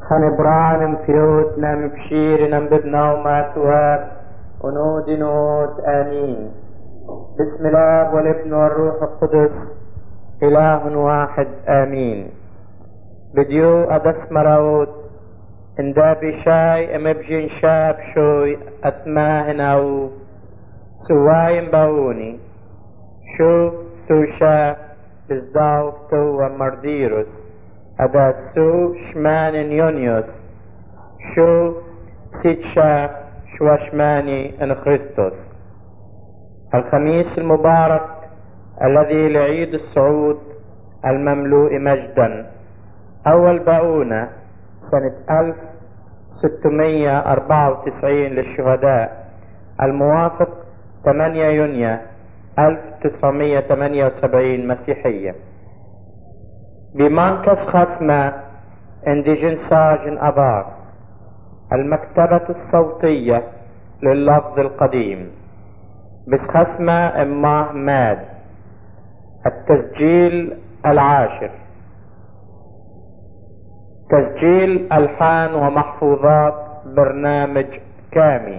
خنبران فيوت نم بشير نم ببناو ماتوار ونود نود آمين. بسم الله والابن والروح القدس إله واحد آمين. بديو أدس مراود إن دابي شاي أمبجين شاب شوي أتماهن أو سواين باوني شو سوشا بزداو تو مرديروس أدا سو شمان يونيوس شو سيتشا شواشماني ان خريستوس. الخميس المبارك الذي لعيد الصعود المملوء مجدا، أول باؤونة سنة 1694 للشهداء، الموافق 8 يونيو 1978 مسيحية. بمنكس ختمة انديجن ساجن أبار، المكتبة الصوتية لللفظ القديم بسخسمة اماه ماد، التسجيل العاشر، تسجيل ألحان ومحفوظات برنامج كامي،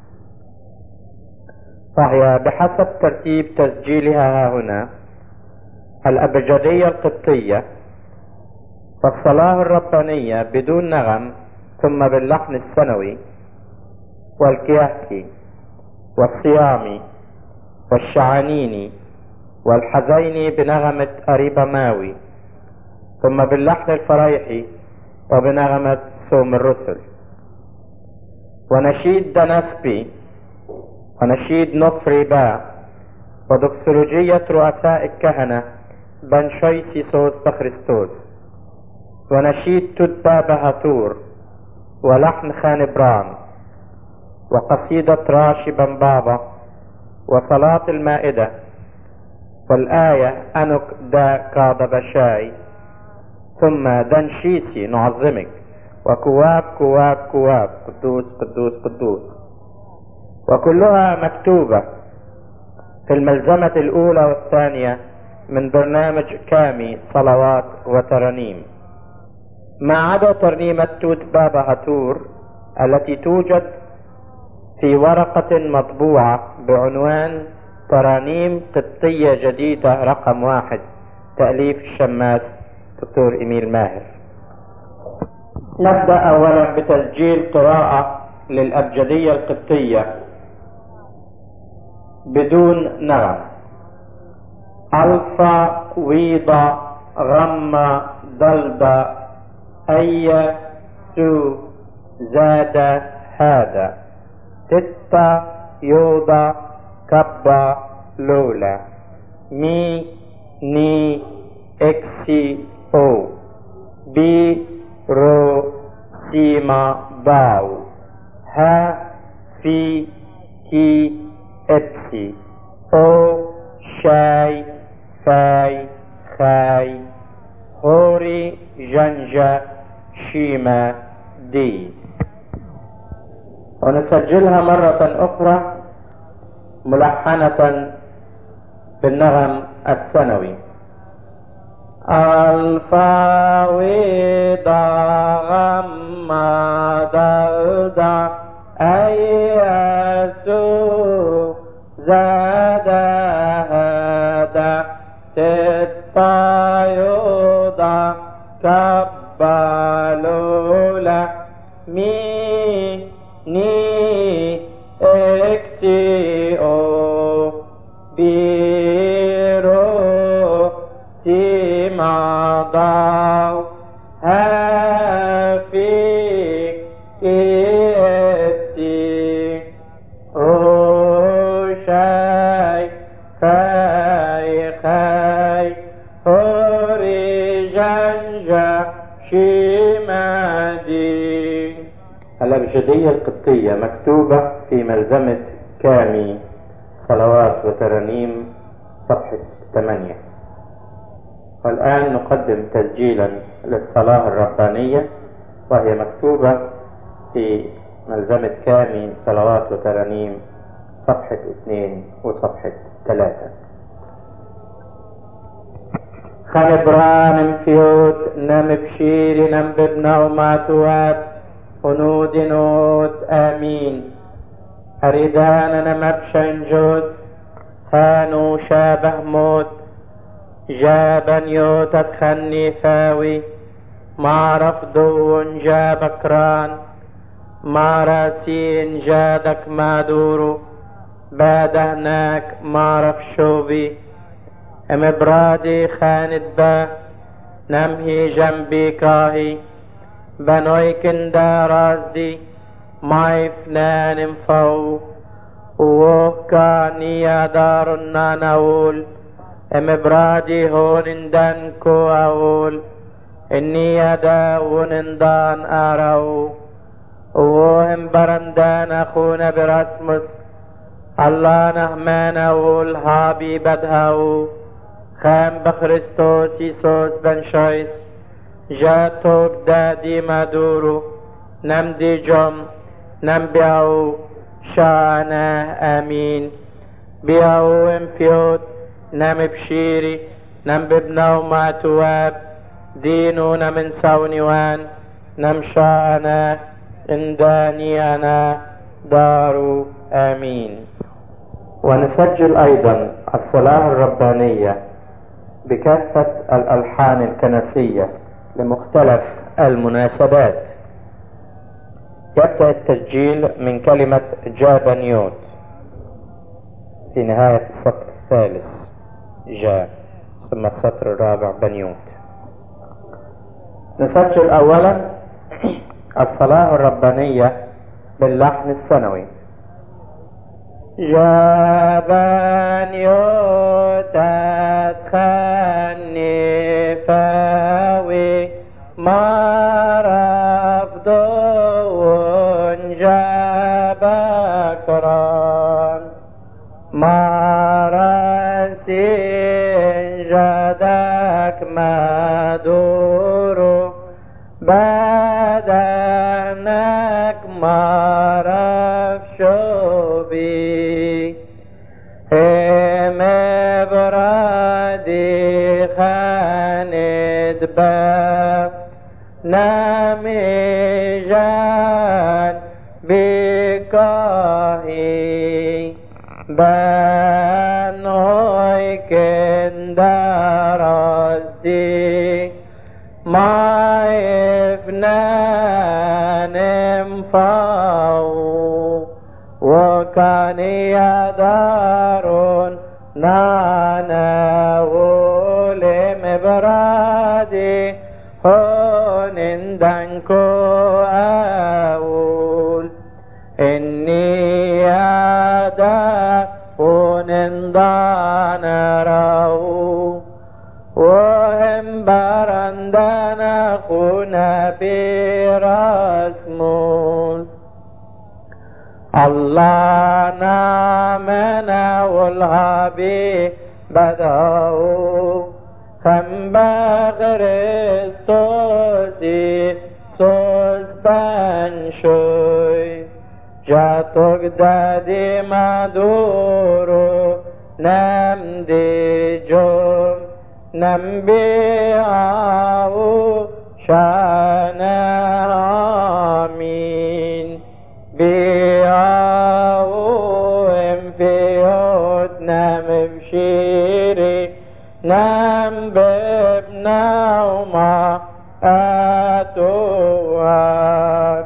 فهي بحسب ترتيب تسجيلها هنا: الأبجدية القبطية، والصلاة الربانية بدون نغم ثم باللحن السنوي، والكيهكي، والصيامي، والشعانيني، والحزيني بنغمة أريبا ماوي، ثم باللحن الفريحي وبنغمة صوم الرسل، ونشيد دنسبي، ونشيد نطفري با، ودكسولوجية رؤساء الكهنة بنشويسي سوس بخريستوس، ونشيد تدبا بهاتور، ولحن خانبران، وقصيدة راشي بنبابا، وصلاة المائدة، والآية أنك دا كاد بشاي، ثم دنشيسي نعظمك، وكواب كواب كواب قدوس قدوس قدوس، وكلها مكتوبة في الملزمة الأولى والثانية من برنامج كامي صلوات وترانيم، ما عدا ترنيمة توت بابا هاتور التي توجد في ورقة مطبوعة بعنوان ترانيم قبطية جديدة رقم 1، تأليف الشماس دكتور إيميل ماهر. نبدأ أولا بتسجيل قراءة للأبجدية القبطية بدون نغم: ألفا ويضا غمة ضلبة أي سو زاد هذا تتا يوضا كبا لولا مي ني اكسي او بي رو سيما باو ها في كي ابسي او شاي فاي خاي هوري جنجا شيما دي. ونسجلها مرة أخرى ملحنة بالنغم السنوي: ألفا ويدا غما دلدا أيسو زاد هذا تتا يودا كبالولا مي ني اكسي او بيرو سيما داو هافي كيتي او شاي خاي خاي هوري جنجا شيمادي. الأبجدية القبطية مكتوبة في ملزمة كامي صلوات وترانيم صفحة 8. والآن نقدم تسجيلا للصلاة الربانية، وهي مكتوبة في ملزمة كامي صلوات وترانيم صفحة 2 وصفحة 3. خلبران فيوت نم بشيري نم ببنا وماتوات هنود نوت آمين أريدان نم بشنجوز هانو شابه موت جابا يوت تخني فاوي ما رفضون جابكران ما راسين جادك ما دورو بعد هناك ما رفشوبي ام برادي خاند با نمهي جنبي كاهي بنوي كندا رازدي ماي فنان مفو وكاني يا دار ناناول ام برادي هون اندنكو اول اني يداون اندان ارو وهم برندان اخونا برسمس الله نهمانا والهابي بدهاو خام بخريستوس يسوس بن شايس جاتوك دادي مادورو نمدي جم نم بياو شانا امين بياو امفيوت نم بشيري نم ببناو ماتواب دينو نمن ساونيوان نم شانا انداني انا دارو امين. ونسجل ايضا الصلاة الربانية بكافة الالحان الكنسية لمختلف المناسبات. يبدأ التسجيل من كلمة جابنيوت في نهاية السطر الثالث جا ثم السطر الرابع بنيوت. نسجل اولا الصلاة الربانية باللحن السنوي. جابنيوت تخني فاوي ما رفضون جابكران ما راسين جادك ما دورو بدنك ما رفشوبي هم برادي خاند با نامي جان بكاهي بانوي كندرازدي ما يفنان مفاو وكان يدارون نانا ولم برادي هون اندنكو اول اني يدا هون اندان راو وهم برندنا خونا برسموس الله نامنا والهابي بداو خم بغرستوسي سوس بنشوي جاتوك دادي مادورو نم دي جوم نم بيعو شانا آمين بيعو انفيوت نم بشيري نم ببنا وما اتوان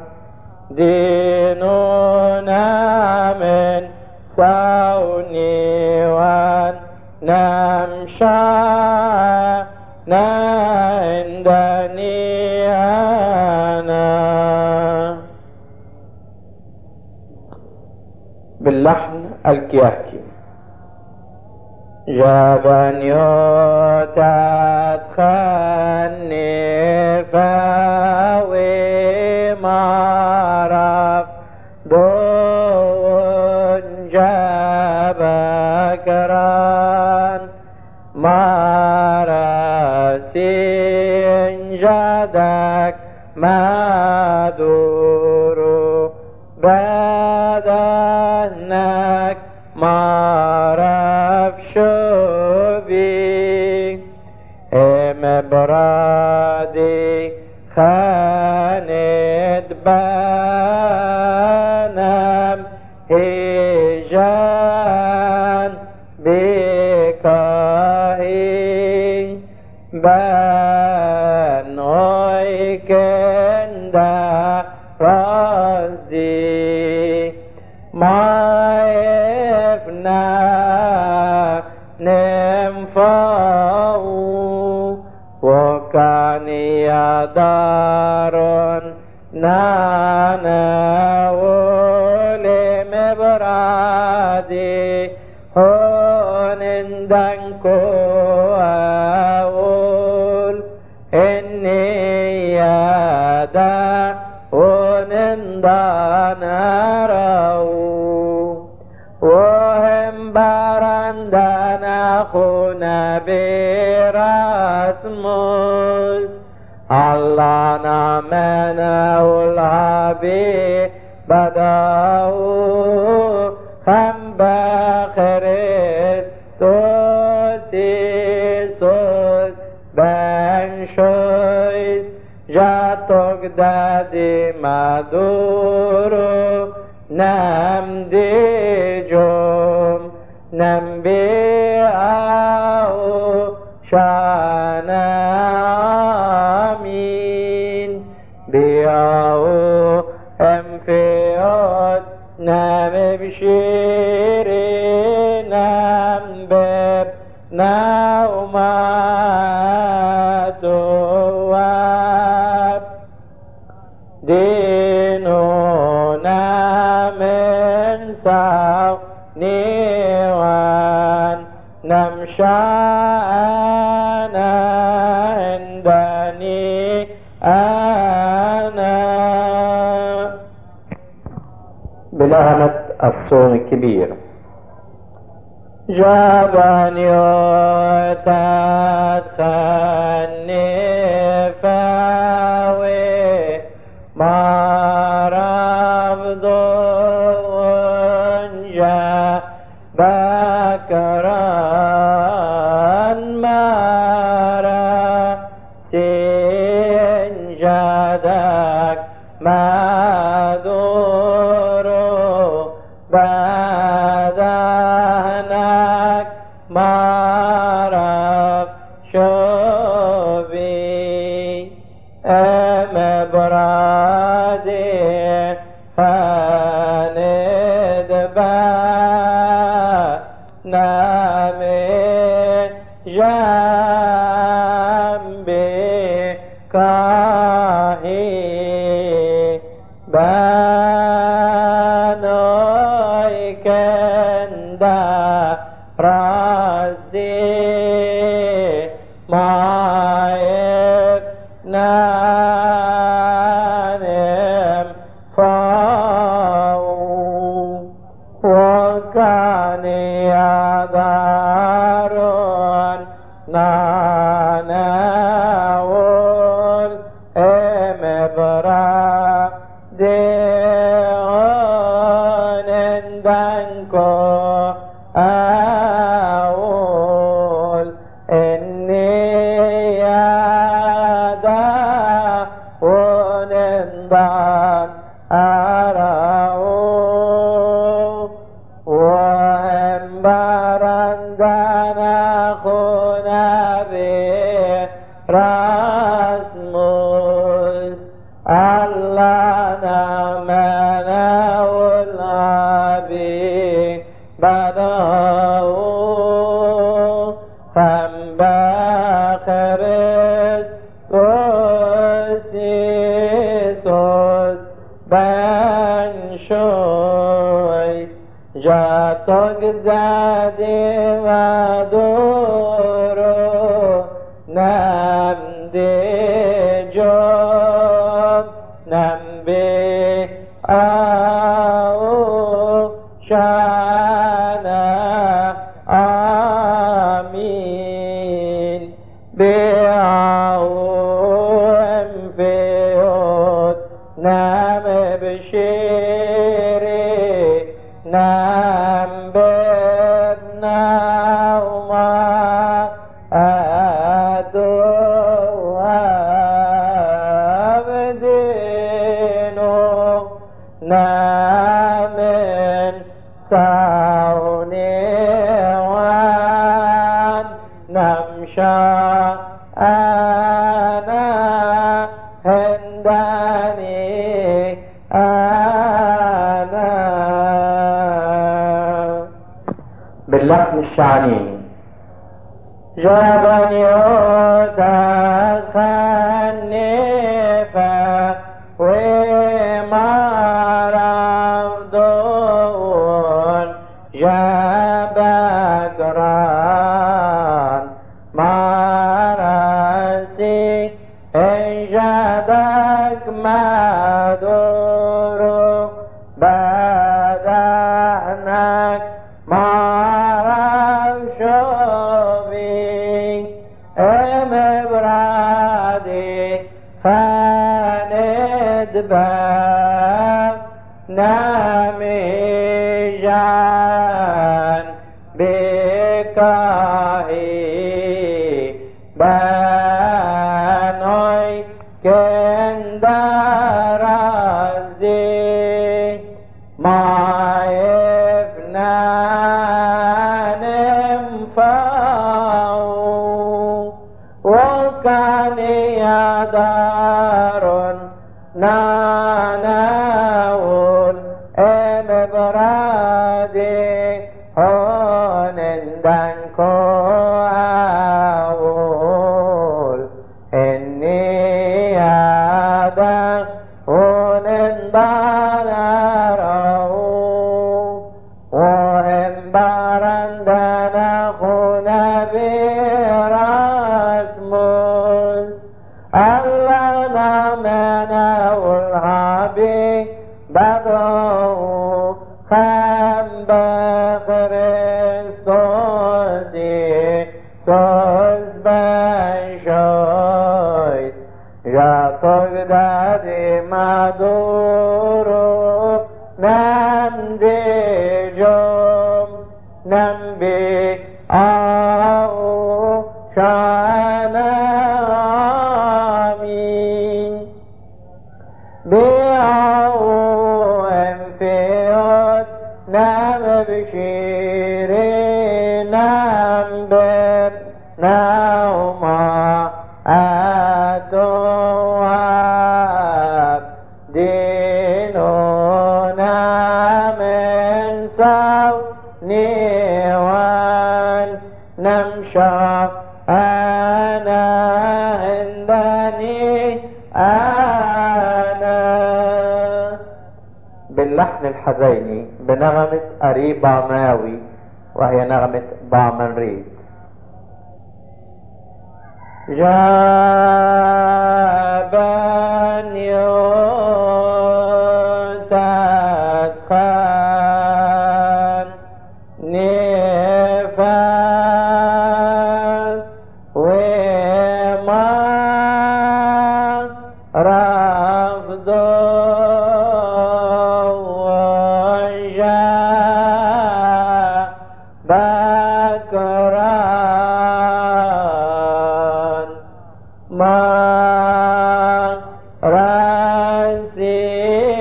دينونا من ساوني وان نمشى عندني أنا. باللحن الكياكي. جابنيوت تخني فاوي معرف دون جابكران مراسين جادك ما دورو بدنك معرف شو بي برادي خاند بانم هجان بكاهي بانوي كندا رازي ما يفنى نمفاو وكان يدار نانا ولم برادي هون دنكو أقول إني يدا هون دانارو وهم برندنا خونا برسموس الله نامنا والعبي بداو هم بخريستوس يسوس بن شويس جاتوك دادي مدورو نم ديجوم نم بيعو شانا آمين بيعو امفيوت نم بشيري نم بيب نوما دواب دينونا من ساو نيوان نمشانا عندني أنا بلعنة الصوم الكبير جابني وتدخلني فاوي ما رفض ونجا بكران مارا سنجدك ما دورو بدنك ما شوفي أم برادي فاند نامي جنبي كاهي بانوي كندا رازي ما يفنانم فاو وكان يدارون ناناول امبرا ديون دنكو أقول إني يدا ونندان أراو وهم برندنا خونا برسموس الله نامنا والعبي بداو هم بخريستوس يسوس بن شويس جاتوك زادي ودورو نم ديجون نم بي أو شانا آمين بيعو انفيوت نم بشيري نم بدنا وما أدو نامن سوني وان نمشى أنا هنداني أنا باللحن الشعري جابني ودخلني وما رفضون جاب قران ما راسي إجادك ما دورو بدأناك ما رفشوبي برادي فندباب نامي جان بكاهي بانوي كندرازي ما يفنان مفاو وكان يدار ناناول برادي هون دنكو أول إني هذا هون بارارو وهم بارندنا هون براسموس الله نامنا والهابي بدو خم بخريستوسي سوز بشويت جاكوك دادي مدورو نمدي جوم نمبي أو شانا آمين بيعو انفيوت نام بشيري نام بر نوما أتواب دينونا من سو نيوان نمشى أنا عندني أنا باللحن الحزيني بنغمة أريبا ماوي وهي نغمة بامن ريد. جابن يتدخل نفاس وما رفضه بكران ما راسي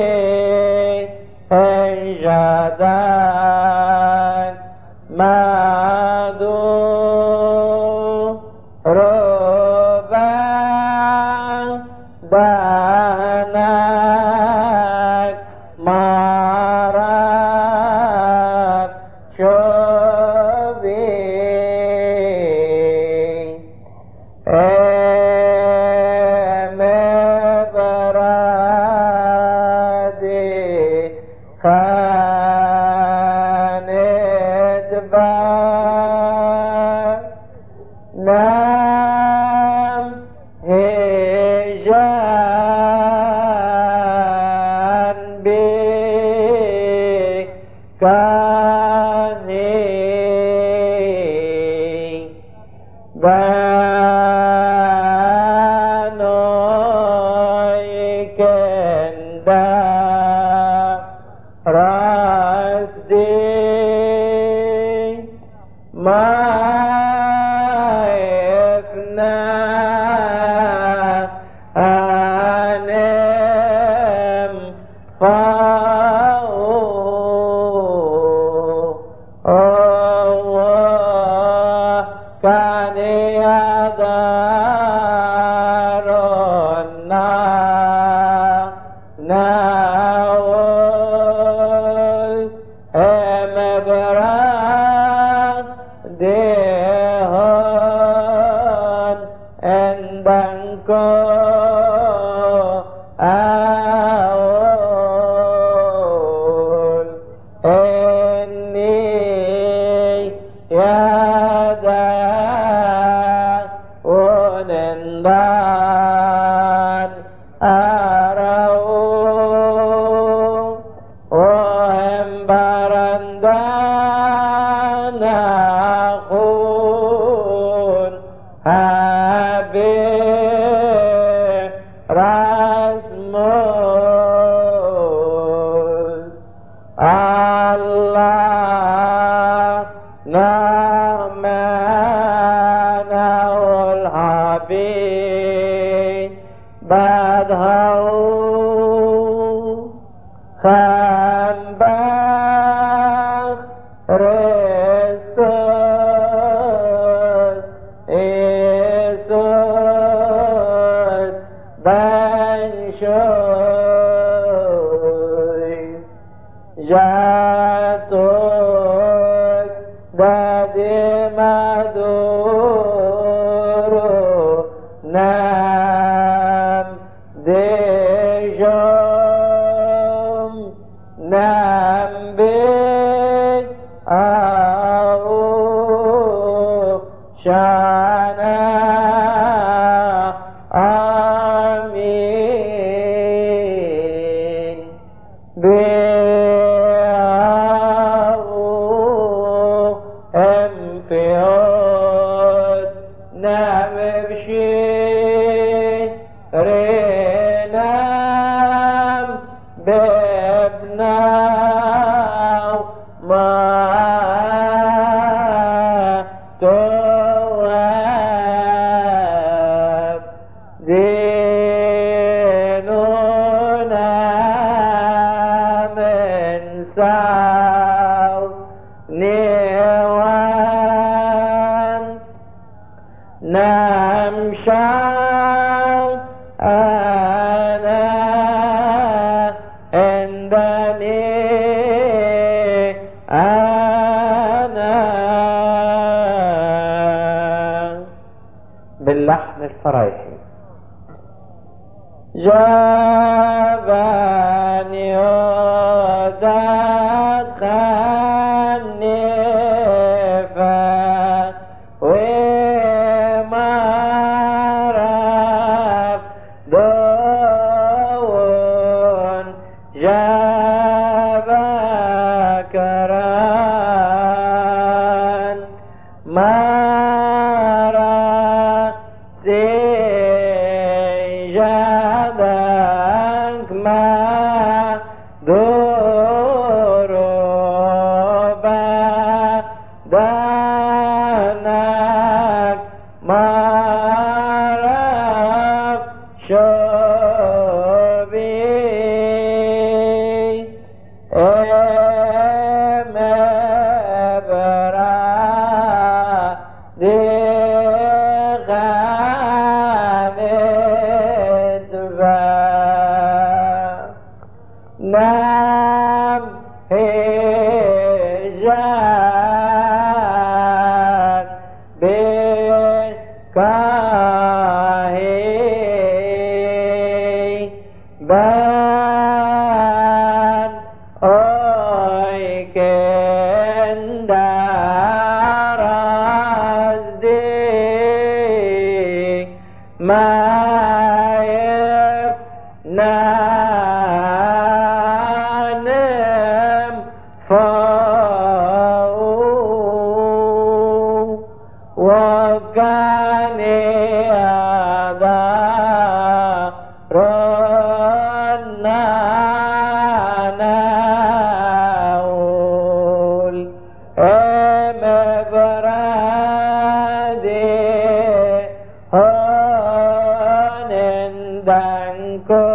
إجادك ما دو ربا دانك ما رب شوبي برادي خاند بار نام هجان بي كاني بانوي كندا راسدي ما يفنى أنم naul emebran dehon endangko aul eni yada unendan arau oembarandan akun habir rasmus Allah na'mana'ul habib badhau khambak Kristus Yesus bansyuy jatuh dadi maduru nam dejom nam bid au shana amin emfiot namebshi renam bebnaw ma toab dinuna mensaw niwan namshal ana endani ana باللحن الفرايحي جابني ودخلني ومعرف دون جابكران معرف سجدك ما دروبا دانك معرف شوبي emebra deghamedva nam hejan bekahi ban oy kendarazdi maif nanem fau wakani ada ronanaul emebradi honendangko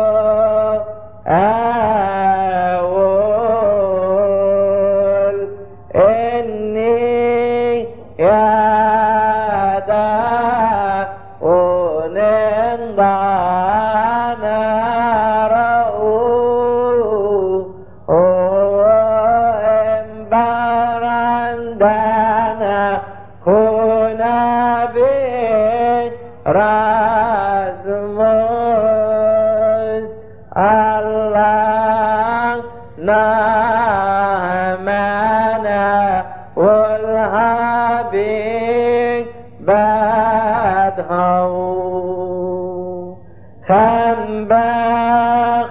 awul inni yada unendana rau نامنا والهابي بدهو خنبخ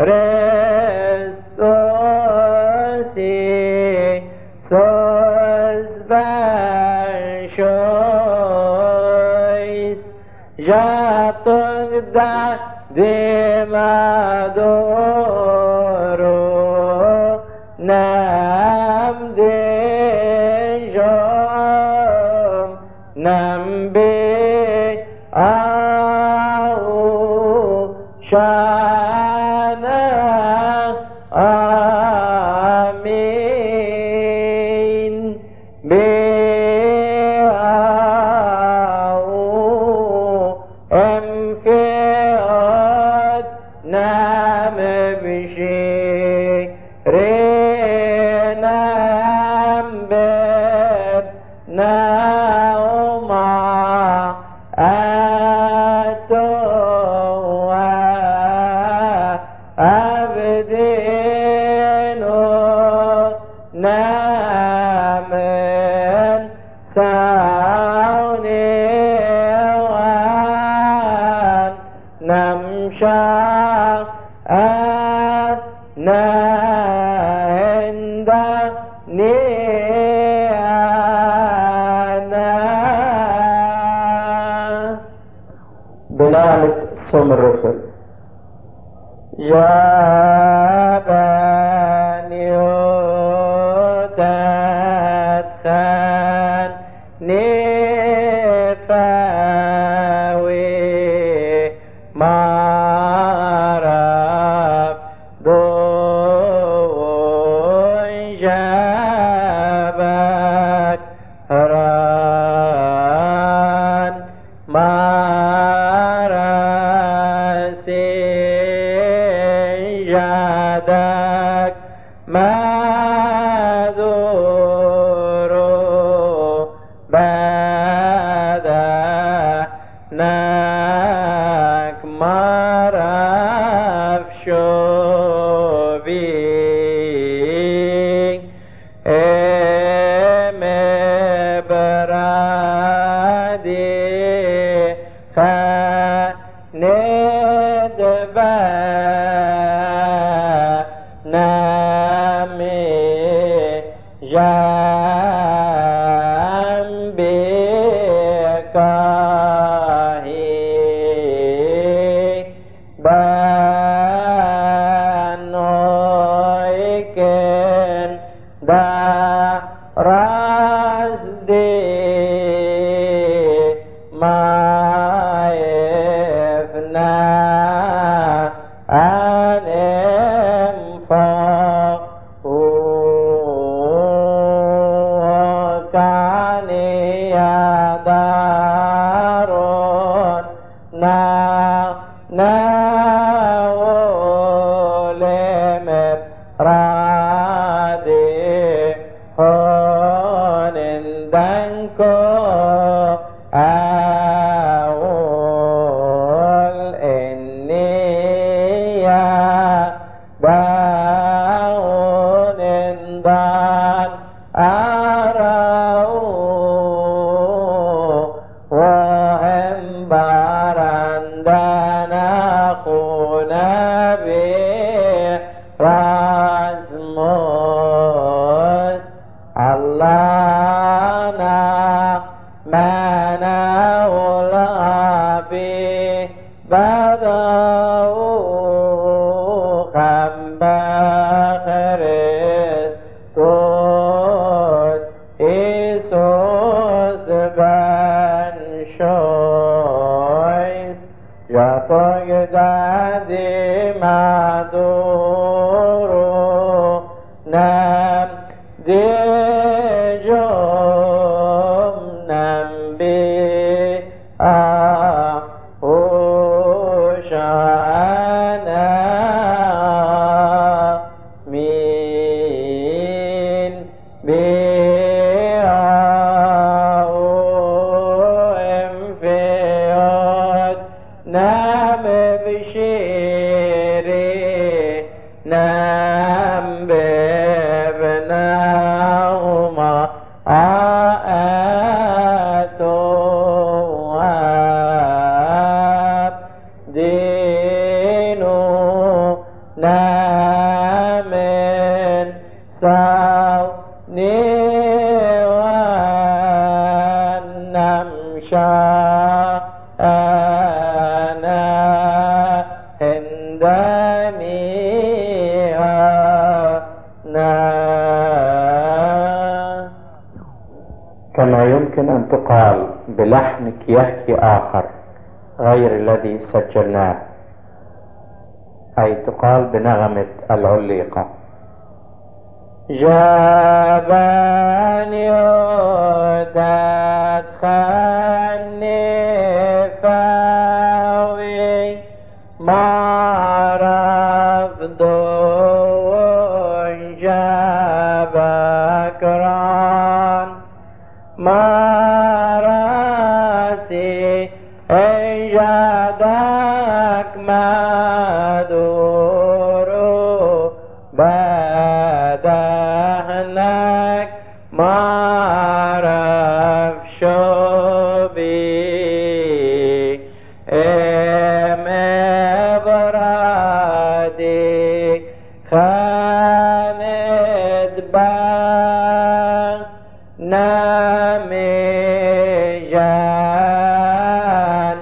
رستوسي سوز بشويس جاتوك دا دمادورو نام ديجوم نام بي آو شانا آمين بي آو امفياد نام بشي رينام بيب ناوما أتوا أبدينو نامن ساوني وان نمشى أنا عندني أنا بلالة صوم الرسل يا بني تدخل نفاوي معرف دون جابت هران مراسي جادك مذورو بدناك مرف شوبي ام برادي فندبا نامي جنبي كاهي بانويكن دا رازدي ما يفنى عن انفاق وكان يدارون ناولم رادي هون دنكو أول إني باون دان أراه وهم برندنا خونا بي رازموس اللهنا منا والأبي بدأوا خمبخرستوس إيسوس بن شويس جاتوك دادي مادورو نام ديجوم نام بي أوشانا مين بي نام بشيري من صوني ونمشى أنا عندني أنا. كما يمكن أن تقال بلحن كيهكي آخر غير الذي سجلناه، أي تقال بنغمة العليقة. جابني وتدخلني فاوي ما رفضون جابكران ما راسي إجادك مدورو بدهنك ما رف شوبي ام برادي خاند با نامي جان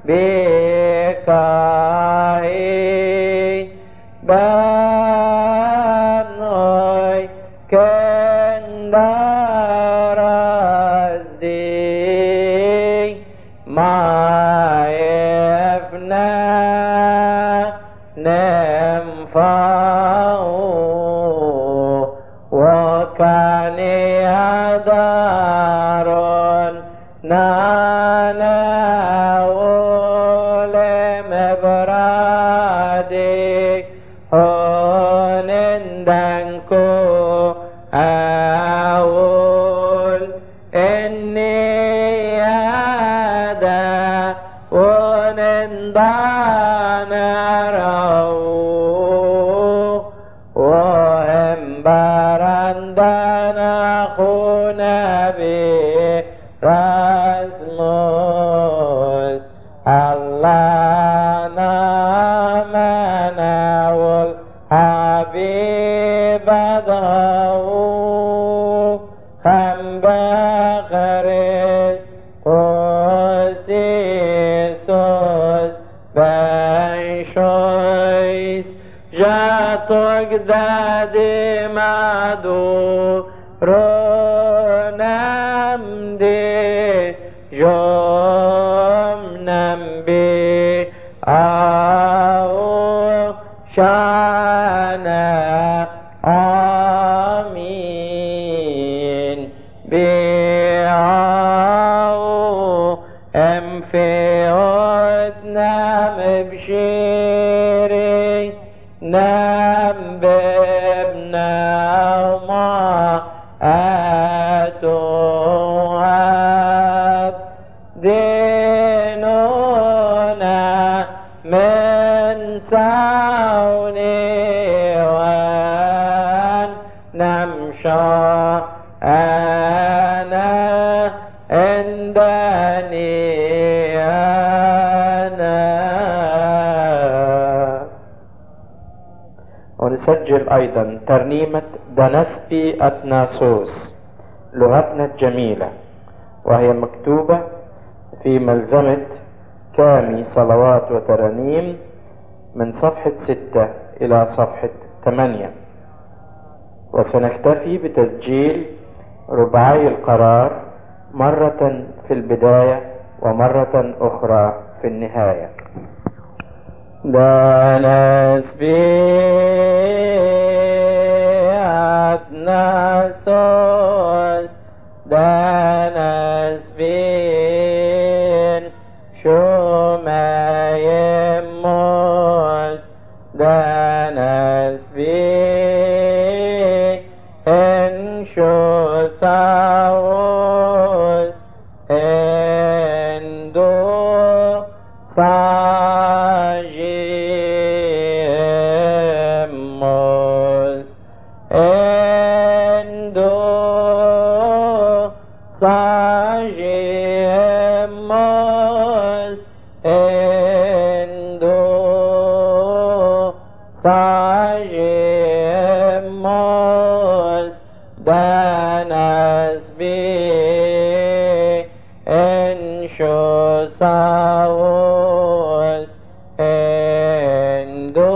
بكاهي بانوي كندرزدي ما يفنى نمفاو وكان يدارون نانا ولم برادي هونندنكو أول إني هذا ونندانا رو وهم برندنا خونا بي رسموس الله نامنا والحبيب ضو خم بخرس قسيسوس بنشويس جاتوك دادي مادو رونم دي جوم نمبي أو شانا آمين بيعو ام في عدنا مبشيري نام بابنا وما أتوهب ديننا من سوني ونمشى أنا عندني أنا. ونسجل أيضا ترنيمة دنسبي أتناسوس لغتنا الجميلة، وهي مكتوبة في ملزمة كامي صلوات وترانيم من صفحة 6 إلى صفحة 8. وسنكتفي بتسجيل رباعي القرار مرة في البداية ومرة أخرى في النهاية. دنسبي أتناسوس دنسبين شومايموس دنسبين انشو ساوس اندو ساجيموس اندو ساجيموس اندو Sagimus danas bi enchusaus endo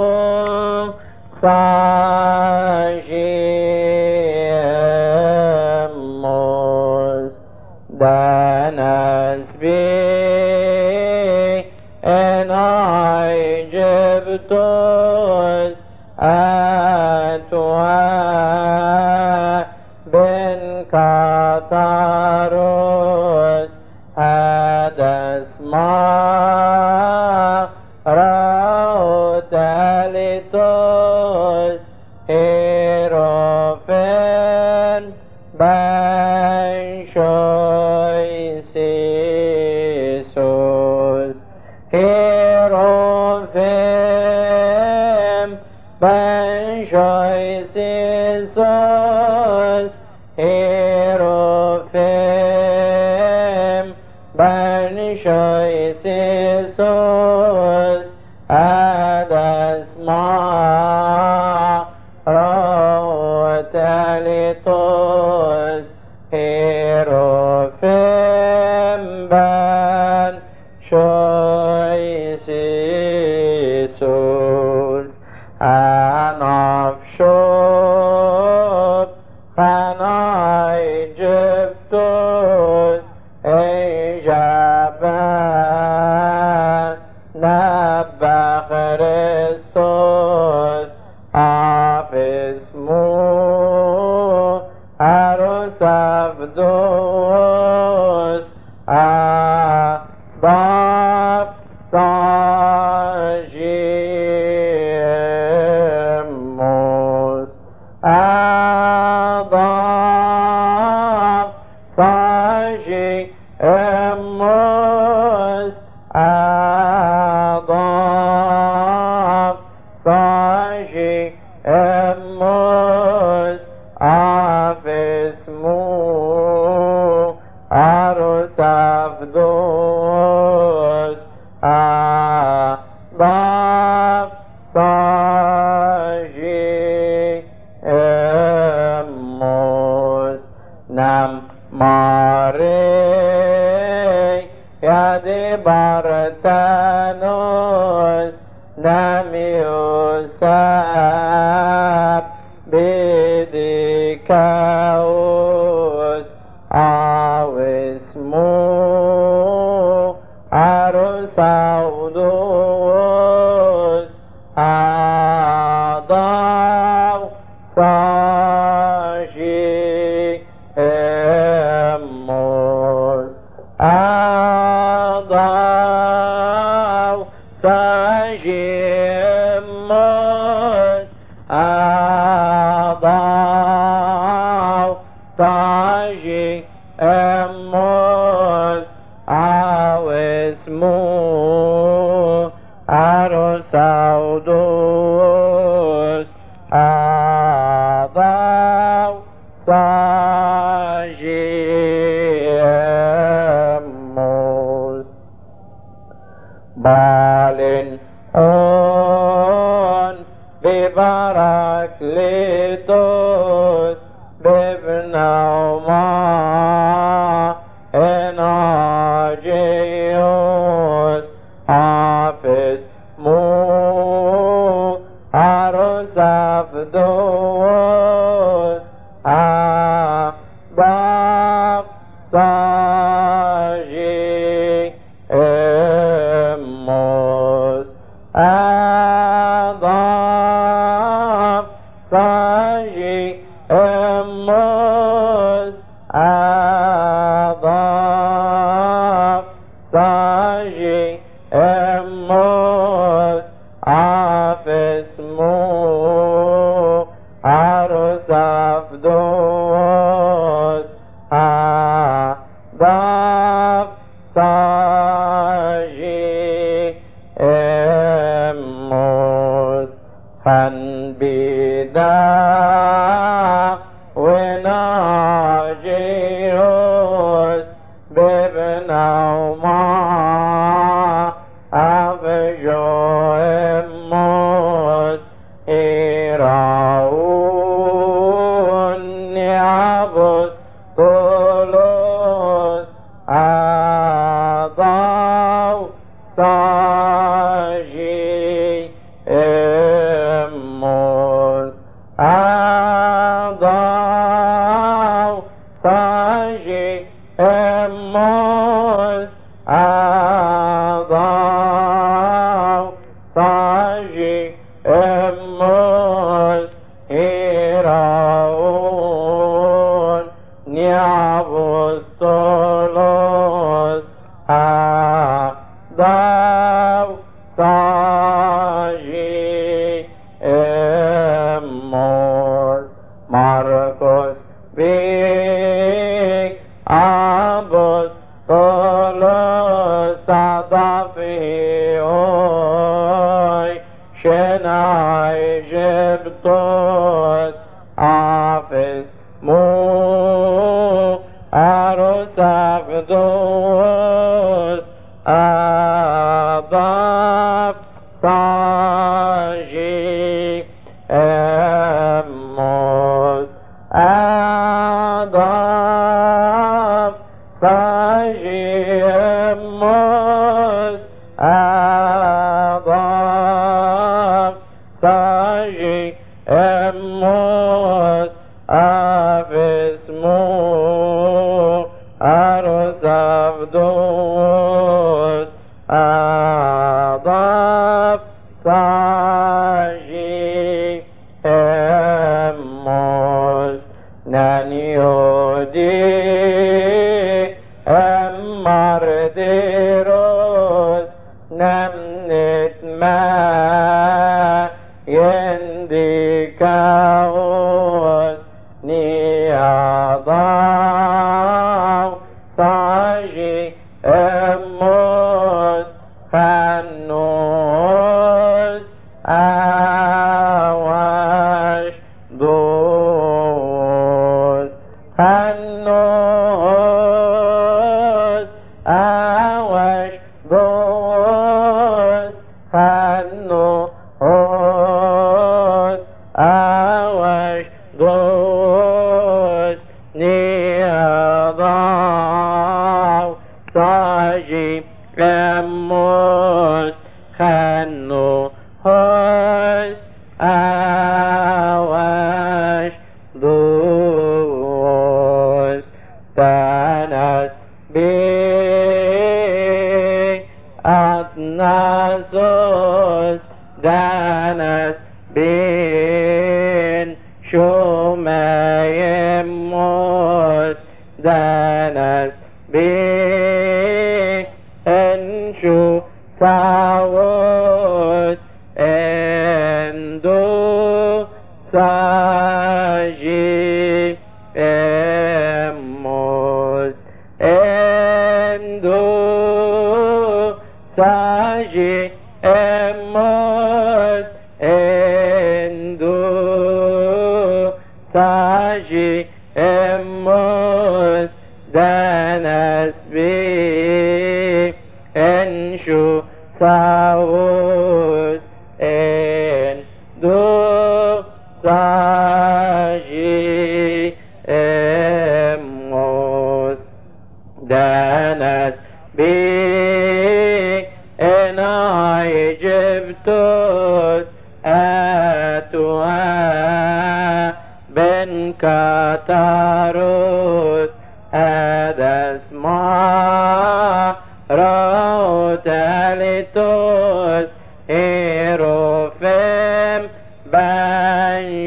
Sagimus danas bi en Egyptus atwa ben Katarus hadas ma rautalitus Hierofen ben Shoisisus Hierofen ben Shoisisus Hierofen ben Shoisisus hadas ma rautalitus Hierofen ben Shoisisus anafshop ana Egyptus Ejaban nabba Christus afismu arus avdus abab Sagimus abab Sagimus abab Sagimus afismu arus avdus abab Sagimus nam mare yade bartanus namiusab bidikaus awismu arus audus adaw Sagimus adaw Sagimus adaw Sagimus awismu arus audus adaw Sagimus balin on bibaraklitus bibnauma enagius afis mu arus avdus abab Sagimus abab Sagimus abab Sagimus afismu arus avdus abab Sagimus han bida wenagius bibnauma avjoimus إيراون يعبد طولوس أضاو صاجي إموس أضاو صاجي إموس أضاو صاجي إموس إيراون نعبد طولوس أضاو صاجي إموس مرقس بيك عبد طولوس عضفي شنعي جبتوس عافس مو أرس أقدوس أضاف صاجي أموس أضاف صاجي أموس أضاف صاجي أموس أفس مو أرس أفدوس أضاف صاجي أموس نانيودي أمر ديروس نمنت ما يندكاوس نياضاو صاجي أموس خنوس أواش دوس خنوس أواش دوس خنوس أواش دوس نياضاو صاجي أموس خنوس أواش دوس تانس بي أطناسوس دانس بين شوميموس دانس بين انشو ساوس اندو ساجي اموس اندو ساجي اموس اندو ساجي اموس دانس بي انشو ساوس اندو ساجي اموس دانس بي اناي جبتوس اتوا بن كاتاروس هذا اسمع روت اليتوس هيروفيم بن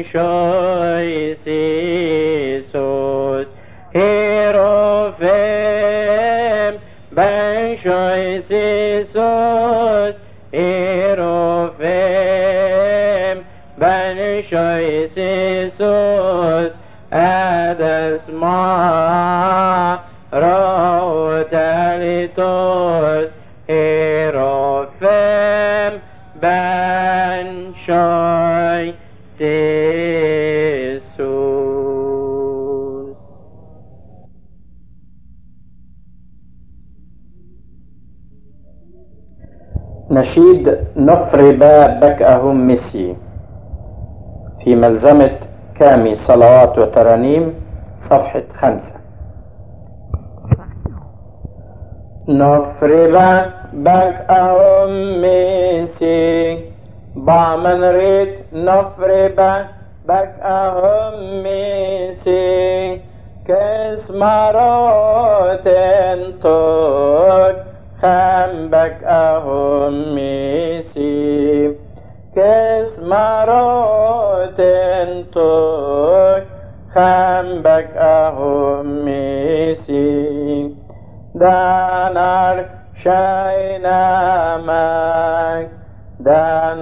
شويسيسوس هيروفيم بن شويسيسوس هيروفيم بن شويسيسوس هذا اسمع روت اليتوس هيروفيم بن شويسيسوس. نشيد نفر بابك أهم مسي. في ملزمة كامي صلوات وترانيم صفحة 5. نفربا بك أميسي بعمل ريت نفربا بك أميسي كس مرات انتوك خم بك أميسي كس مرات انتوك خم بك أميسي دانر شاينامك دان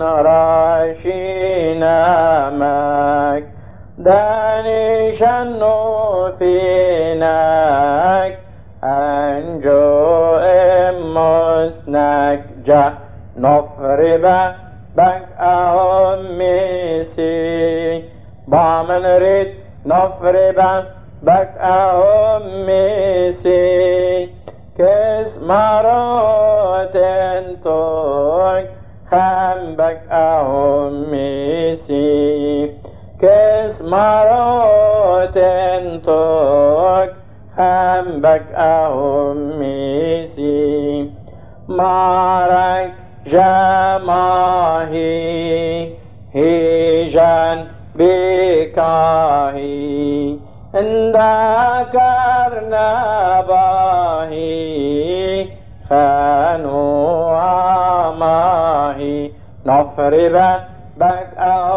راشينامك داني شنو فينك أنجو إمسنك جا نفربا بك أميسي بعمل ريت نفربا بك أميسي كس مرات انتوك خم بك أميسي كس مرات انتوك خم بك أميسي معرك جماهي هيجان بكاهي ذكرنا باهي خانوا عماهي نفربا بك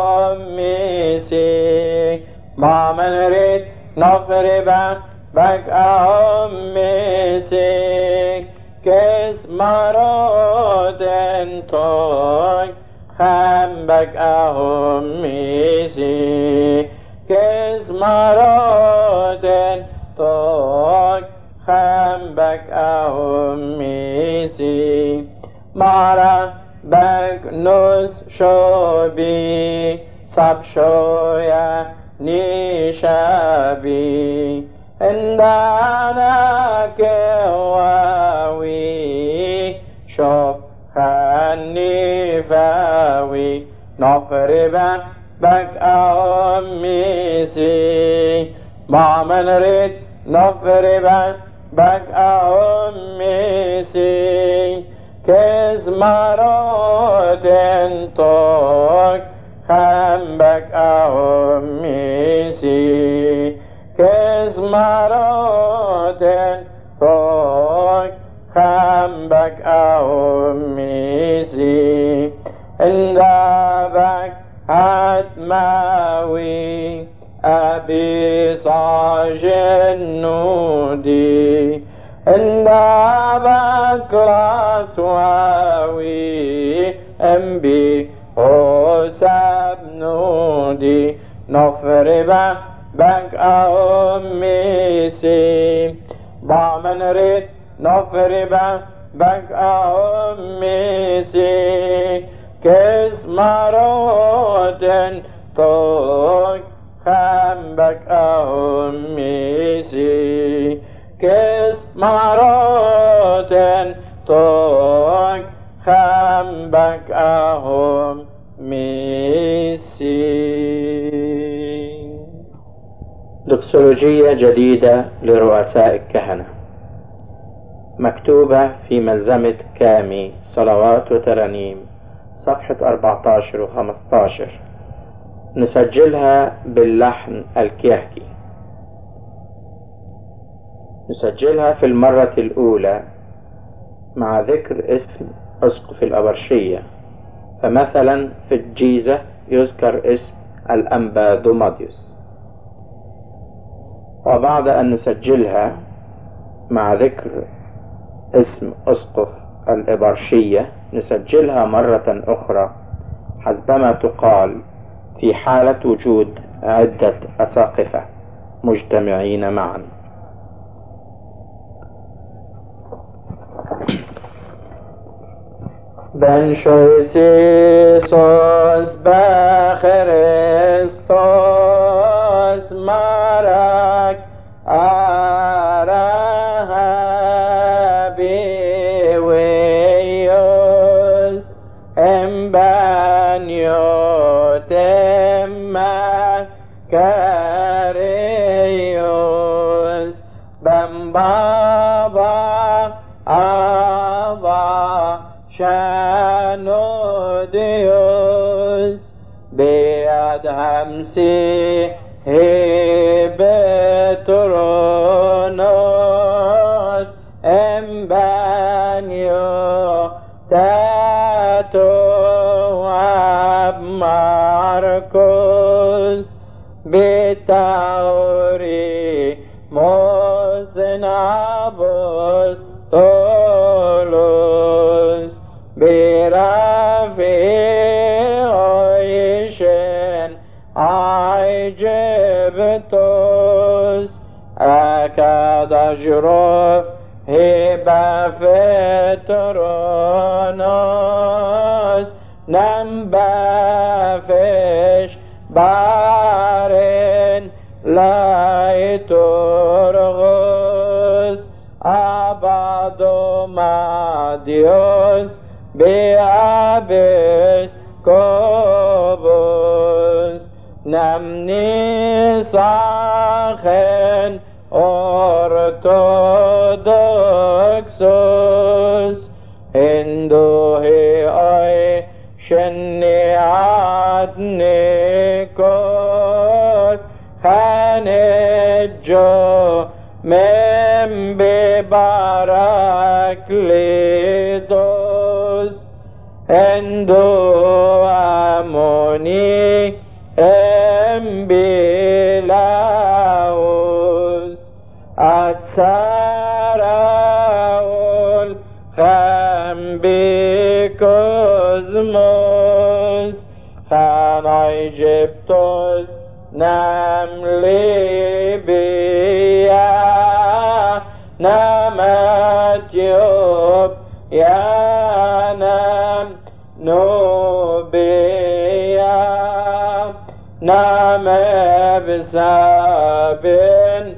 أميسي ما من ريد نفربا بك أميسي كس مرات انتوك خم بك أميسي كس مرات توك خم بك أميسي مرة بك نس شوبي صب شويا نشابي عندنا كواوي شوف خاني فاوي نفربا بك أميسي ما من ريد نفربا بك أميسي كز مرات انتوك خم بك أميسي كز مرات انتوك خم بك أميسي عندك هتماوي أبي صاجن نودي عندك راسواوي أمبي حساب نودي نفربا بك أميسي بعمل ريت نفربا بك أميسي كس مرات توك خم بك أميسي كس مرات توك خم بك أميسي. دوكسولوجية جديدة لرؤساء الكهنة مكتوبة في ملزمة كامي صلوات وترانيم صفحة 14 و15. نسجلها باللحن الكيهكي. نسجلها في المرة الأولى مع ذكر اسم أسقف الأبرشية، فمثلا في الجيزة يذكر اسم الأنبا دوماديوس. وبعد أن نسجلها مع ذكر اسم أسقف الإبرشية نسجلها مرة أخرى حسبما تقال في حالة وجود عدة أساقفة مجتمعين معا. بن شويسيسوس بخريستوس مارك أرهبي ويوس امبانيو تما كاريوس بن بابا أبا شانوديوس بيد همسي بترونوس امبانيو تاتو اب ماركوس بتاوري موزنابوس طولوس برافي عيشن عجبتوس أكاد أجرف هبة فترونوس نمبافش بارن لا يترغس أبادو ماديوس بأبس كوبوس نمني صاخن أرثوذكسوس هندوهي أي شني عدنيكوس خانجو من ببارك ليدوس هندو أموني امبلاوس أتساراول خمبيكوزموس خان ايجيبتوس نملي بيا نمتيوب يا نم نوبيا نم بسابن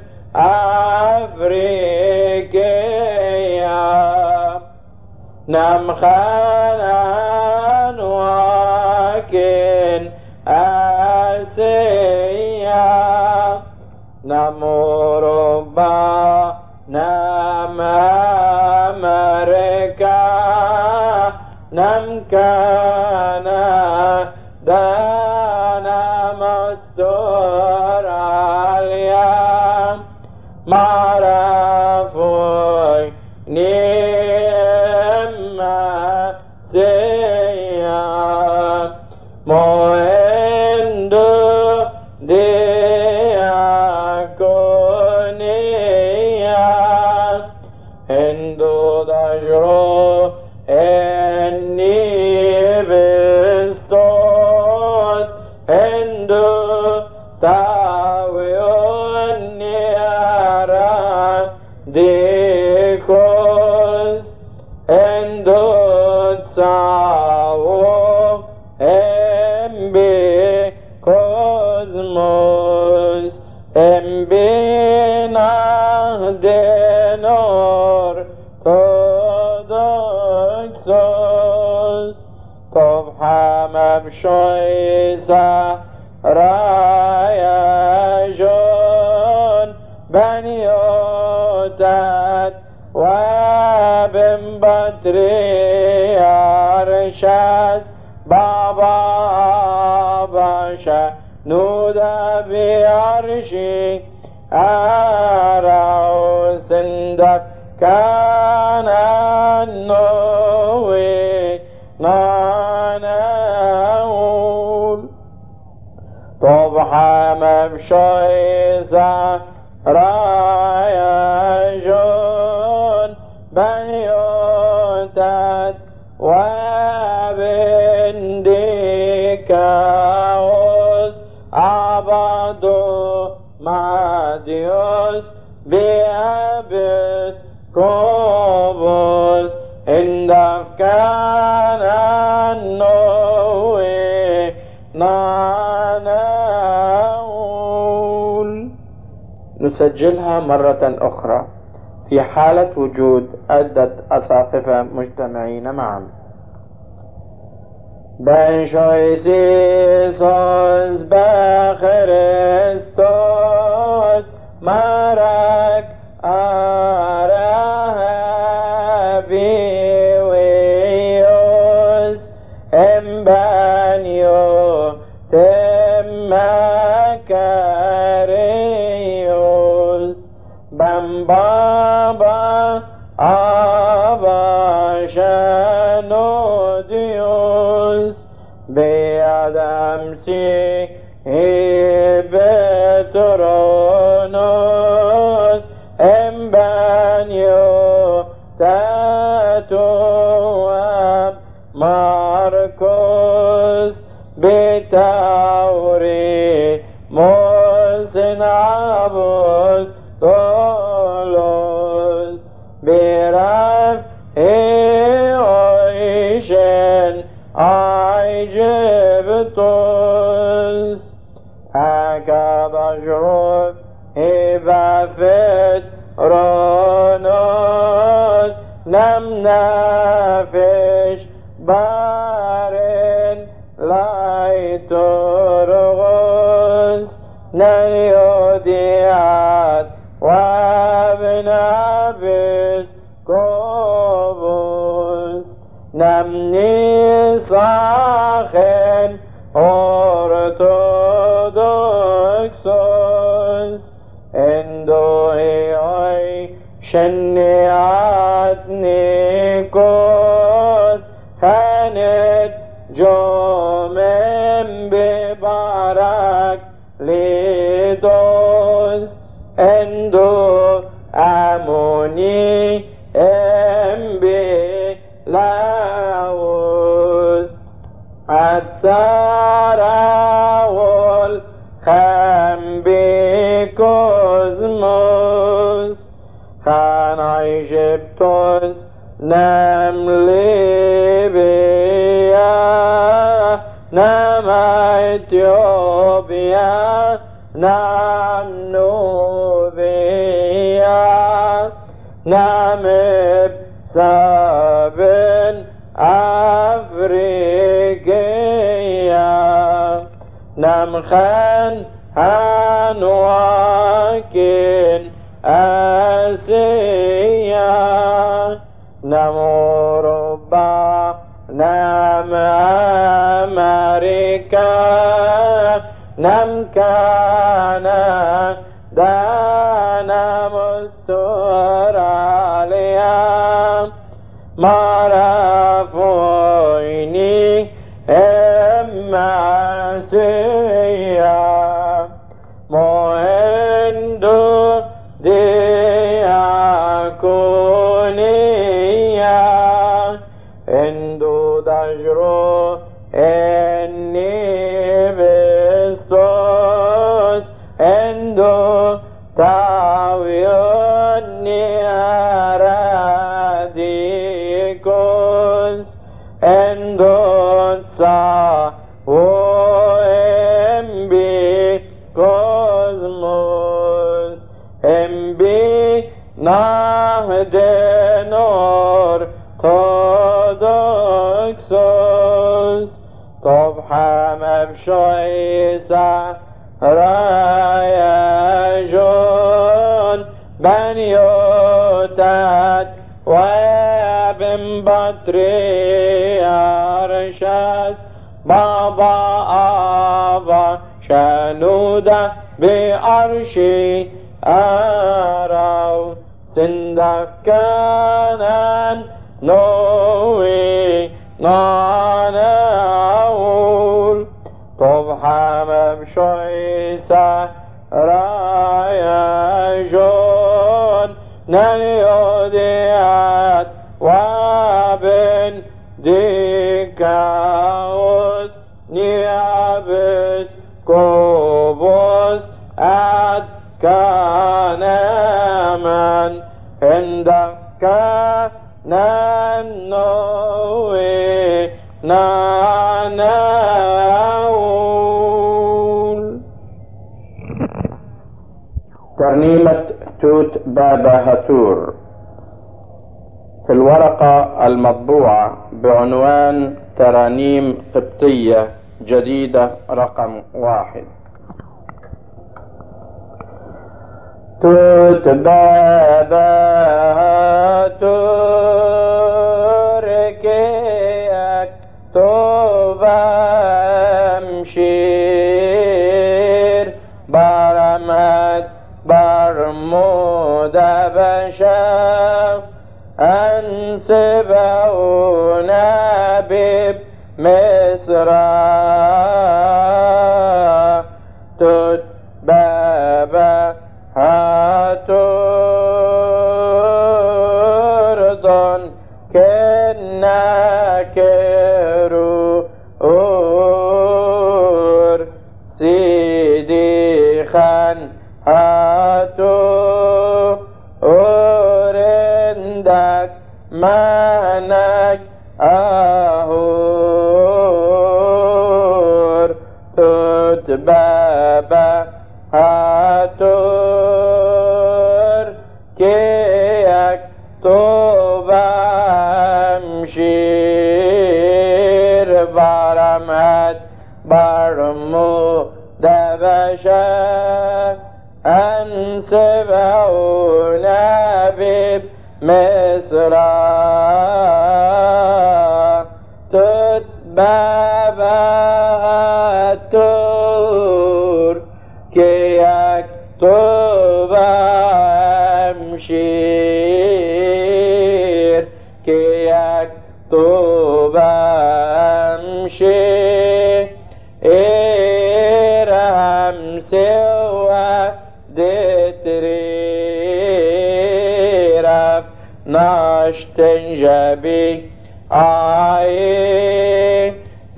أفريقيا نم خانان واكن آسيا نم أوروبا نم أمريكا نم كندا نم أستراليا معرفوي نيما سيا موهندو دياكونيا هندو دجرو اني بستوس هندو تاويون نيارا ديكوس هندو تساو امبي كوزموس امبي نهدنور كودكسوس طبحا مبشويسا رايا جون بنيوتات وابن بطريارشاس بابا باشا نودا بيارشي أراو سندك كان النوي ناناول طبحا مبشويسا رايا جون بنيوتات وابن ديكاوس عبدو ماديوس بأبس كوبوس عند كان النوي ناناول. نسجلها مرة أخرى في حالة وجود عدة أساقفة مجتمعين معا. بن شويسيسوس بخير Makarios Bambaba Abba Shanodios Beadamsi Betronos Embanyo Tatuab Marcos Betauri Mosenabos Tolos Beraf Eoishen Aijibtos Akadashrof Ebafet Ronos Namnafish Baren Laitorgos Naniodiat Wabnabis Kobos Namni Sachen Orthodoxos Endoi Shaniat Nikos Hanet Jomem Bebarak Lidos Endo Amoni Embe Laos Atsarawol Chambi Cosmos Chan Egyptos Nam Libya Nam Ethiopia Nam Nubia Nam Sabin Africa Nam Khan Hanwakin Asia Nam Europa Nam America Nam Canada Nam Australia Marafoini Emmasia Moendo Diaconia Endo Dajro Enibestos Endo Tavioni Aradicos Endo Tsa Embi Cosmos Embi Nahdenor Todoxos Tobham Abshoisa Rayajon Banyotat Wabim Batriarshas Baba Ava Shanuda Be'arshi Araw Sindakanan Noe Nanaul Tobham Abshoisa Rayajon Naliodiat Wabin Dikaos Niabis Kobos Ad Kanaman Endaka Nanoe Nanaul. ترنيمة توت بابا هاتور في الورقة المطبوعة بعنوان ترانيم قبطية جديدة رقم 1. توت بابا هاتور كيك توبام شير برمود بشا أنسبونا بب مصر تتبابا هاتوردن كنا كرور سيدي خان هاتورندك مانك أهور تتبابا هاتور كيك طوبا مشير برمت برمو دبشا أنسبونا بب مصر تتبابا هاتور كيك طوبا مشير كيك طوبا مشير إرهم سوى دتريرف ناشتنجبي عين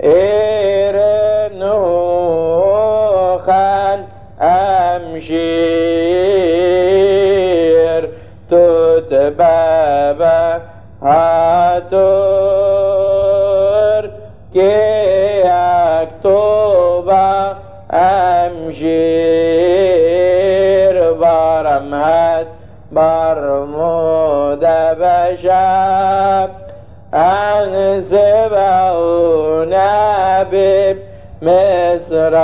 إرنوخان أمشير تتبابا هاتور كيك طوبا أمشير برمهات برمود بشاب أنسبونا بب مصر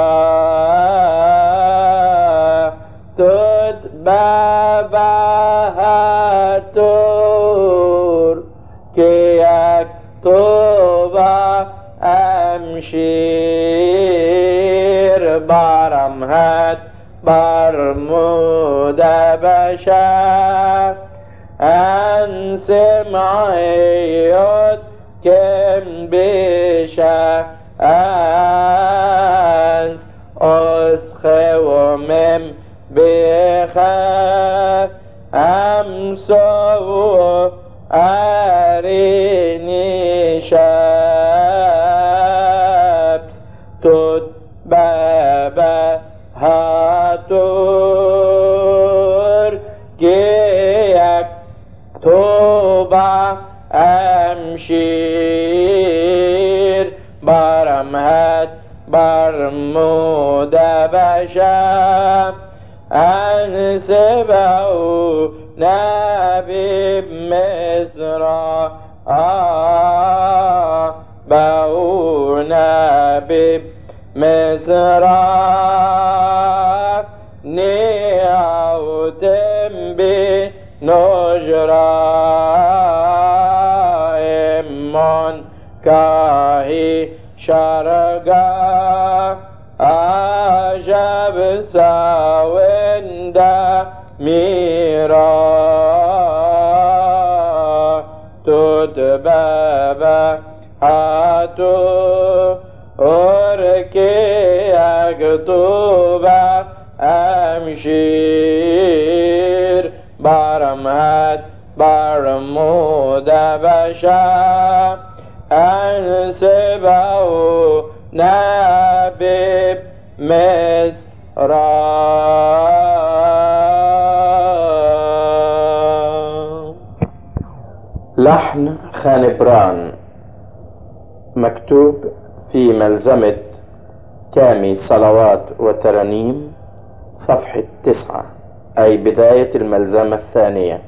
تتبابا هاتور كيك طوبا أمشير برمهات برمود بشا أنسمعيوت كم بشا أنس أسخومم بخا أمسو أريني شابس تتبابا هاتور كيك طوبا أمشير برمهات برمود بشا أنسبونا بب مصر بونا بب مصر نعوتم بنجرا إمان كاهي شرقا عجب ساوندا ميرا تتبابا هاتو أركي أكتوبا أمشير برمهات برمود بشا أنسبه نبيب مصر لحن خانبران مكتوب في ملزمة كامي صلوات وترانيم صفحة 9 أي بداية الملزمة الثانية.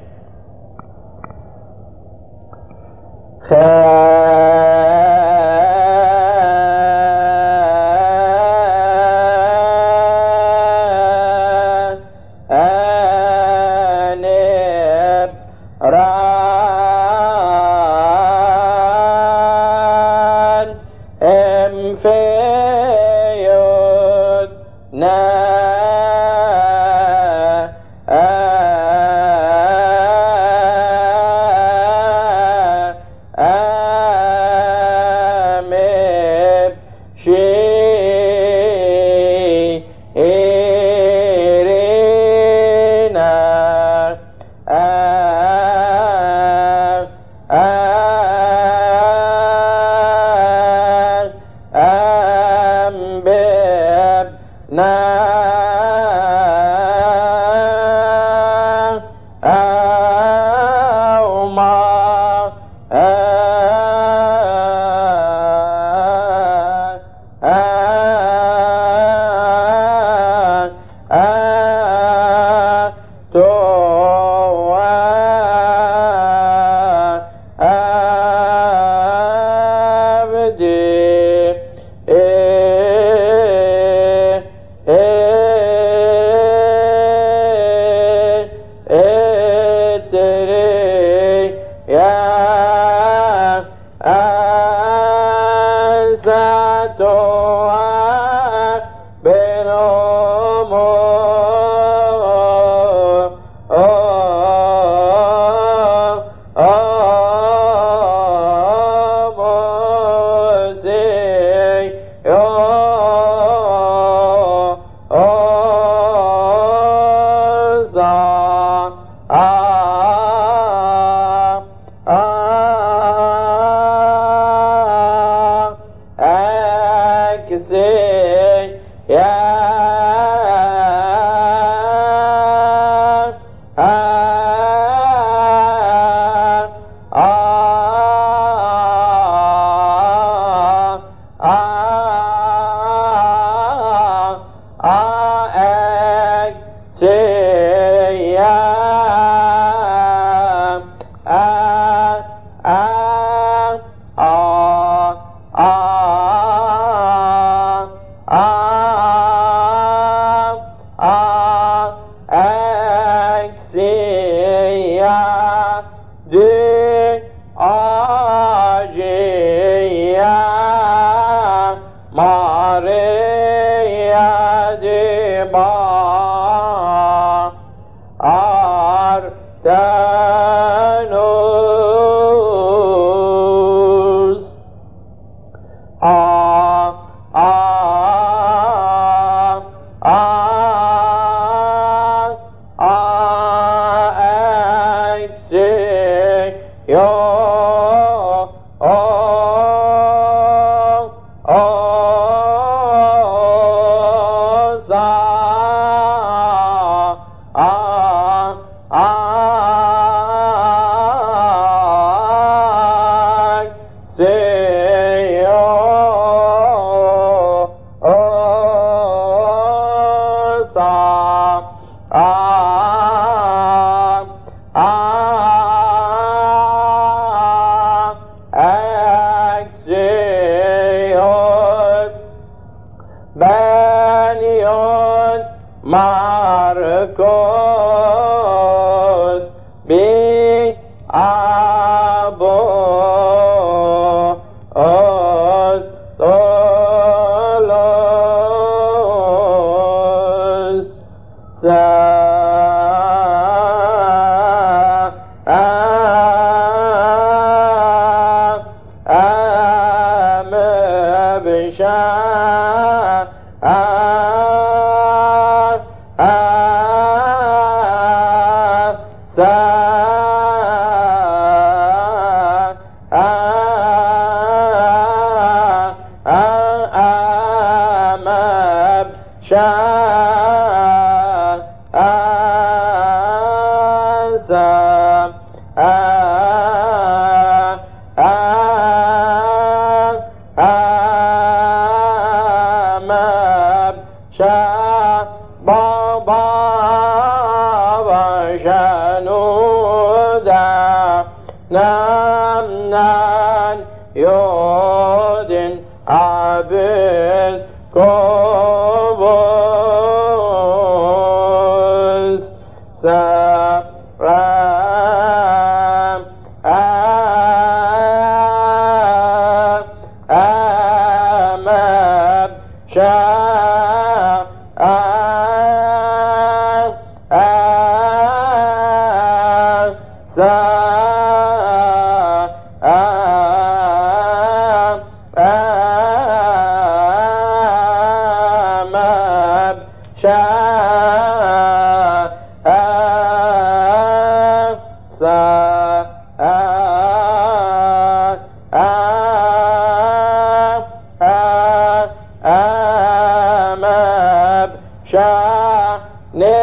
شاني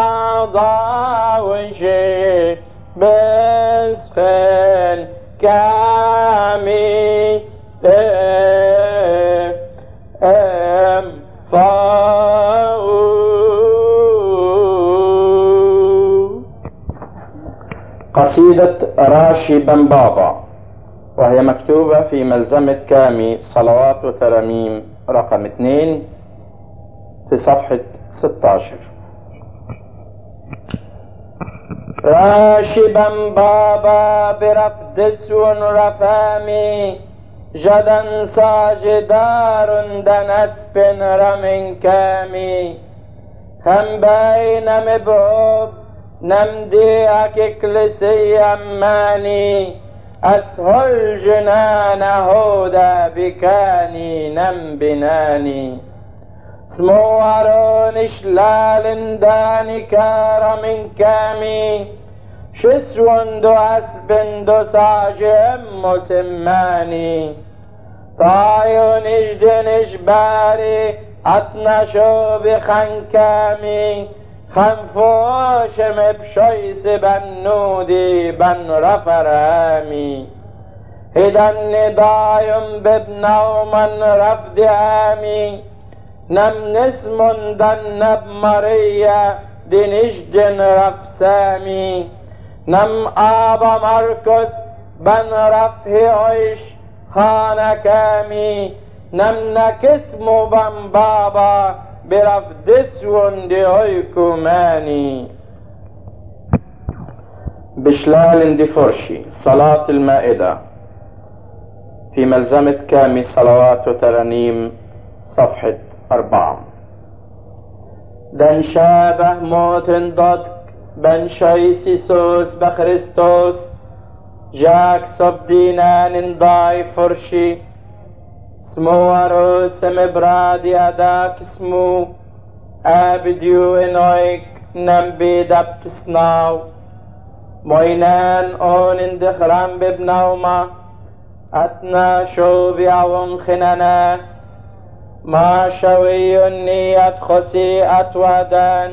عضاوشي بسخن كامي قصيدة راشي بن بابا، وهي مكتوبة في ملزمة كامي صلوات وترانيم رقم 2 في صفحة 16. راشي بن بابا برفد سون رفامي جدا ساجدار دنس بن رمن كامي هم بين مبعوب نمدي أككلسي أماني أسهل جنان هودا بكاني نم بناني سموارون شلال داني كار من كامي شسون دو أسبن دو ساجم سماني طايون اجدن باري أطنشو بخنكامي خنفوش مبشيس بنودي بن رفرامي هدن دايم ببنو من رفد آمي نم نسمن دن بمريا دنجدن رفسامي نم آبا مركز بن رفه عيش خانة كامي نم نكسمو بن بابا برفد سون دي هيكماني. بشلال دي فرشي صلاة المائدة في ملزمة كامي صلوات وترانيم صفحة 4. دن شابه موتن ضدك بن شيسيسوس بخريستوس جاك صبدينان ضاي فرشي سمو عروس مبرادي أداك سمو أبديو إنويك نمبي دبتسناو موينان أون اندخرام ببنوما أتنا شوبي عون خنانا ما شوي النية خسي أتوادان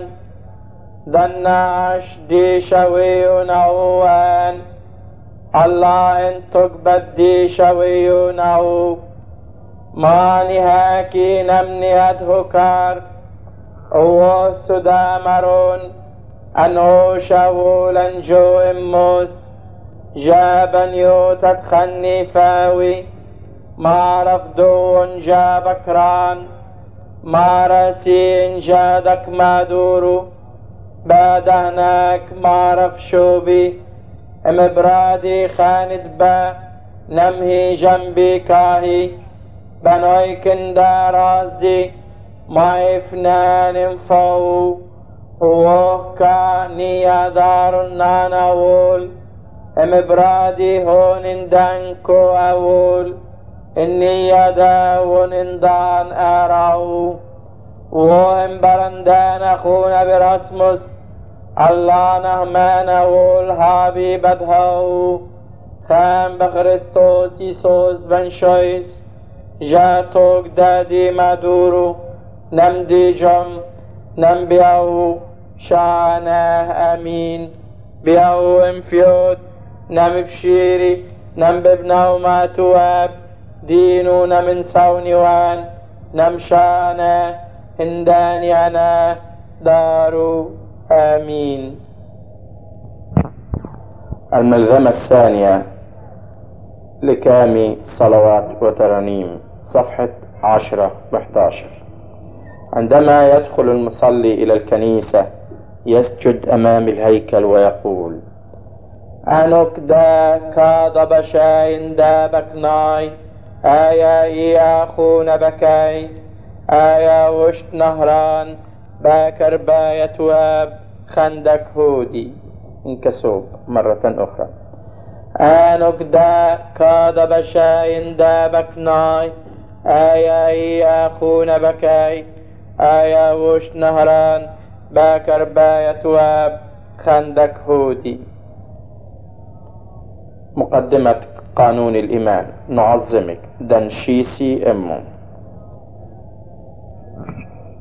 دناش دي شوي نعوان الله انتك بدي شوي نعو ما نهاكي نمني أدهكار أو سدامرون أنو شاولا جو إموس جابا يوتت خني فاوي ما رفضون جابك ران ما راسين جادك ما دورو بعد هناك ما رفشوبي مبرادي خاند با نمهي جنبي كاهي بنوي كندا رازدي ما يفنان فو ووكا نيا دار ناناول مبرادي هون دانكو أول إني يداون اندان أراو وهم برندان أخونا براسموس الله نهمان أول هابي بدهو خام بخريستوس يسوس بن شويس جاتوك دادي مادورو نمدي جم نم بياو شانه أمين بياو انفيوت نم بشيري نم ببناو ما تواب دينو نمن ساونيوان نمشانا هنداني أنا دارو آمين. الملزمة الثانية لكامي صلوات وترانيم صفحة 10 و11. عندما يدخل المصلي إلى الكنيسة يسجد أمام الهيكل ويقول: أنك دا كاض بشاين دا بكناي آيا إياخون بكاي آيا وشت نهران باكر باية تواب خندك هودي. انكسوب مرة أخرى. أنك دا كاض بشاين دا بكناي آيا إياخون بكاي آيا وشت نهران باكر باية تواب خندك هودي. مقدمة قانون الإيمان. نعظمك دنشيسي أمو.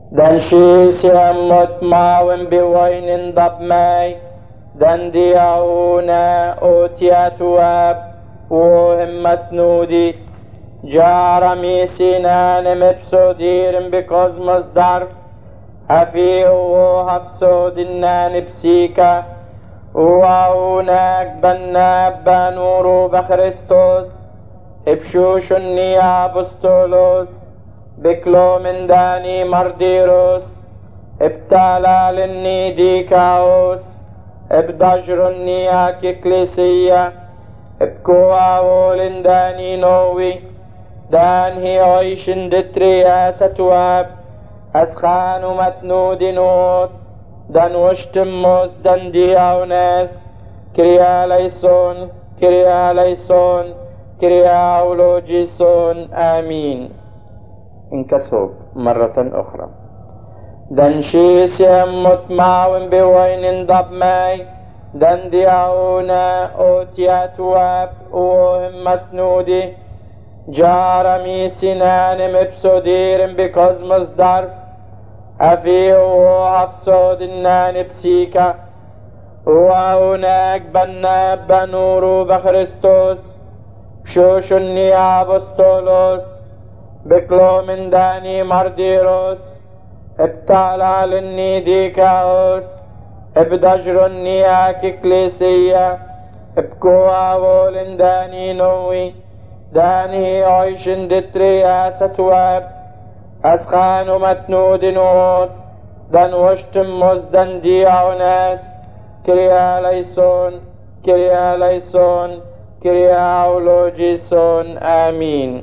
Den skysiam mot mauen bewoinen dab mig, den diauna otiatuab وهم مسنودي جارمي سنان مبسودير بكوزموس ضرب أفيه وهفسود النان بسيكا وهناك بناب بنورو بخريستوس بشوش النيا بستولوس بكلو من داني مرديروس ابتالا للني ديكاوس ابدجر النيا ككليسية ابكوا ولنداني نوي دان هي عيشن دتريا ستواب اسخان ومتنود نوت دان وشتموس دان دياوناس كريا ليسون كريا ليسون كريا أولوجيسون آمين. انكسب مرة أخرى. دان شيسيم متماون بوين ضب ماي دان دياونا أوتيات واب وهم مسنودي جارمي سنان مبسودير بكوزموس ضرب أفيه وهفسود النان بسيكا وهناك بناب بنورو بخريستوس بشوش النيا بستولوس بكلو من داني مرديروس ابتالا للني ديكاوس ابدجر النيا ككليسية ابكوا ولنداني نوي داني عيشن دتريا ستواب اسخان ومتنود نوت دان وشتموس دان دياوناس كريا ليسون كريا ليسون كريا أولوجيسون آمين.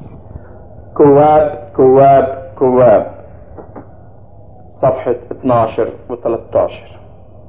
كواب كواب كواب صفحة 12 و 13.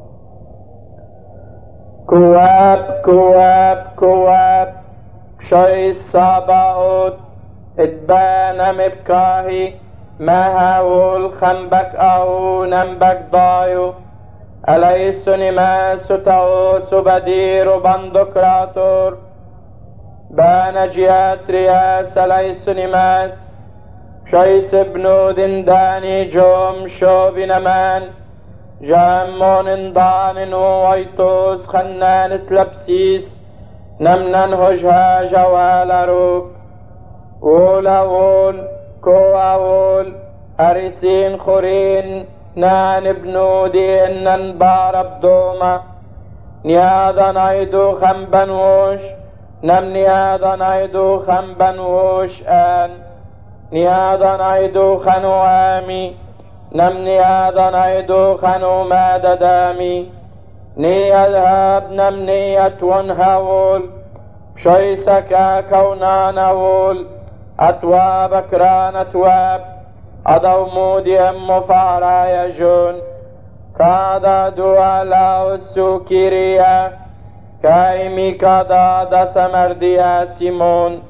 كواب كواب كواب شوي صابعود اتبان مبكاهي ما هاول خنبك أو نمبك ضايو أليسني ما ستعوس بدير بندقراطور بان جيات رياس أليسني ماس شيس بنود داني جوم شو بنمان جامون دان ويتوس خنان تلبسيس نمنن هجها جوال روك ولا وول كوا وول أريسين خورين نان بنودي إنن بارب دوما نيادا نايدو خنبنوش نم نيادا نايدو خنبنوش آن نيادا نايدو خنو آمي نم نيادا نايدو خنو ماد دامي ني أذهب نم نية ونهول شيسكا كونان وول أتواب كران أتواب أدو مودي أم فارا يجون كادا دوالا السوكيريا كايمي كادا دا سمرديا سيمون.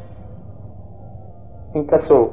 انكسب.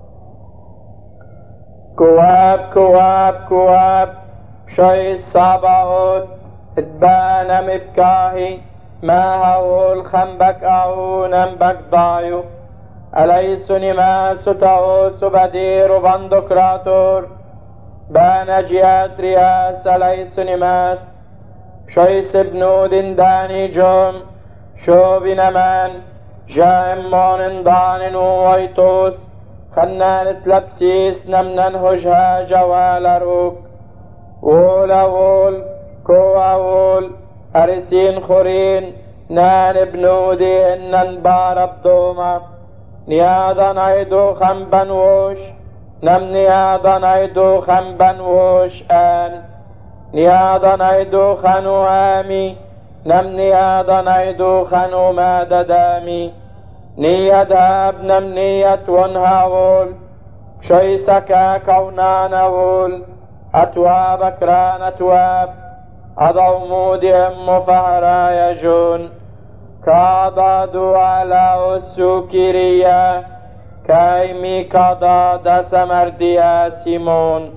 كواب كواب كواب شوي صابعود اتبان مبكاهي ما هول خنبك أو نمبك ضايو أليسني ما ستعوس بدير بندقراطور بان جيات رياس أليسني ماس شيس بنود داني جوم شو بنمان جائمون دان ويتوس خنان تلبسيس نمنن هجها جوال روك وولا وول كوا وول أرسين خورين نان بنودي إنن بارب دوما نيادا نايدو خنبنوش نم نيادا نايدو خنبنوش آن نيادا نايدو خنو آمي نم نيادا نايدو خنو ماد دامي نية داب نم نية ونهاول شيسكا كونان وول أتواب كران أتواب أضو مودي أم فهرا يجون كادا على السوكيريا كايمي كادا دا سمرديا سيمون.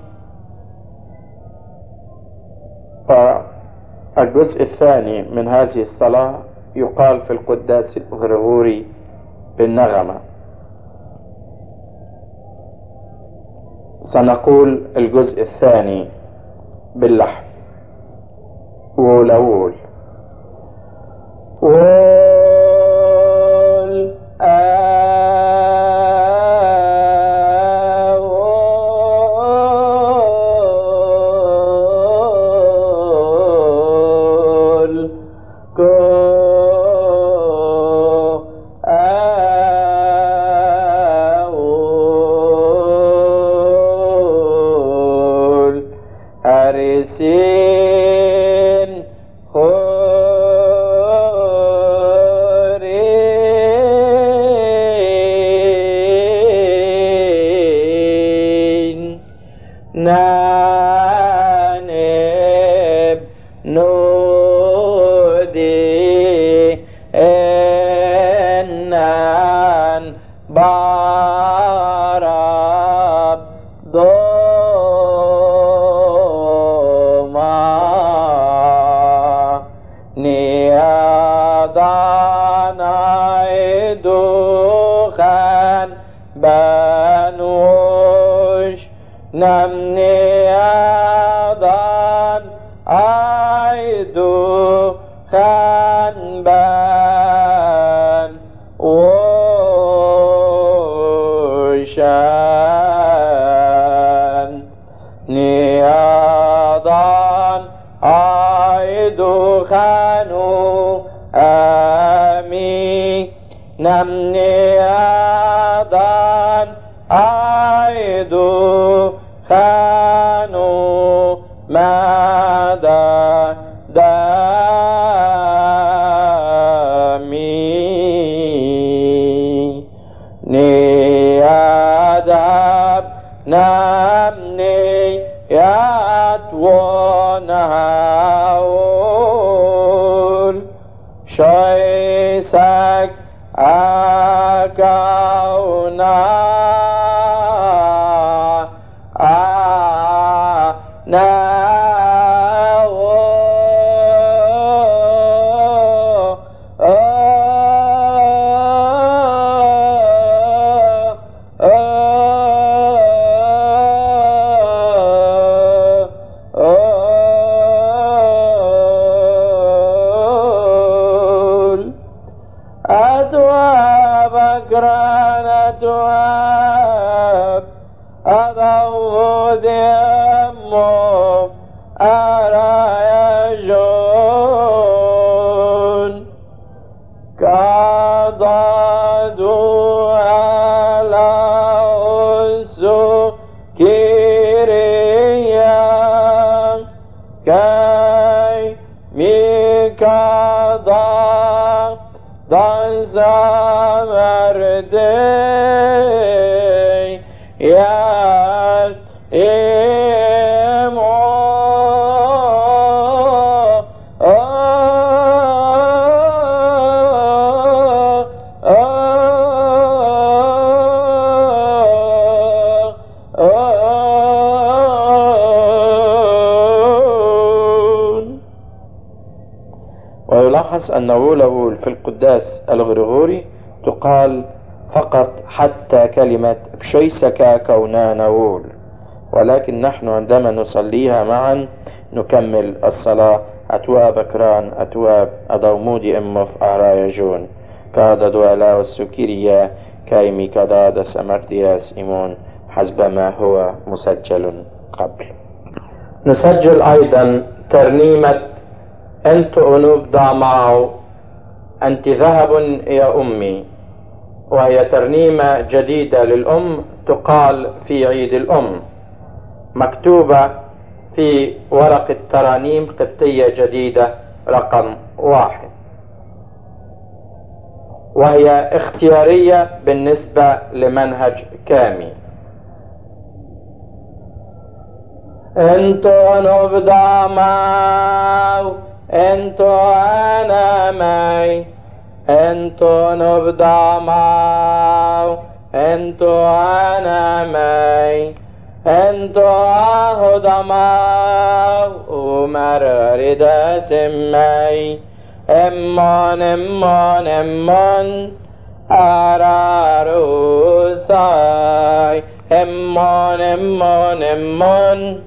الجزء الثاني من هذه الصلاة يقال في القداس الغرغوري بالنغمة. سنقول الجزء الثاني باللحن. وول أول وول أول أول أرسين خورين نانب نودي إنان بارب دوما نيادانا إدوخان بانوش نمني أذان عيدو خان بان وشان نيادان عيدو خانو آمي نمني أذان عيدو خانو ماذا دامي نيادب نمني يتونهول شيسك أكونا بكران أتواب أضوذ يمه أرى يجون كضادوا على السكيرية كي ميكاضا دي يا إيمو ويلاحظ أن وول في القداس الغريغوري تقال فقط حتى كلمة بشيسكا كونانا وول، ولكن نحن عندما نصليها معا نكمل الصلاة أتوا بكران أتواب أضومودي أمف أرايا جون كادا دوالا والسكيريا كايمي كادا سمرتياس إيمون حسب ما هو مسجل قبل. نسجل أيضا ترنيمة أنت أنوب ضامعو أنت ذهب يا أمي، وهي ترنيمة جديدة للأم تقال في عيد الأم، مكتوبة في ورق الترانيم قبطية جديدة رقم 1، وهي اختيارية بالنسبة لمنهج كامي. انتو أنوب ضامعو انتو أنا ماي انتو نبضع معو انتو انا ماي انتو اهد معو ومرارد سماي امون امون امون ارارو ساي Emmon, emmon, emmon,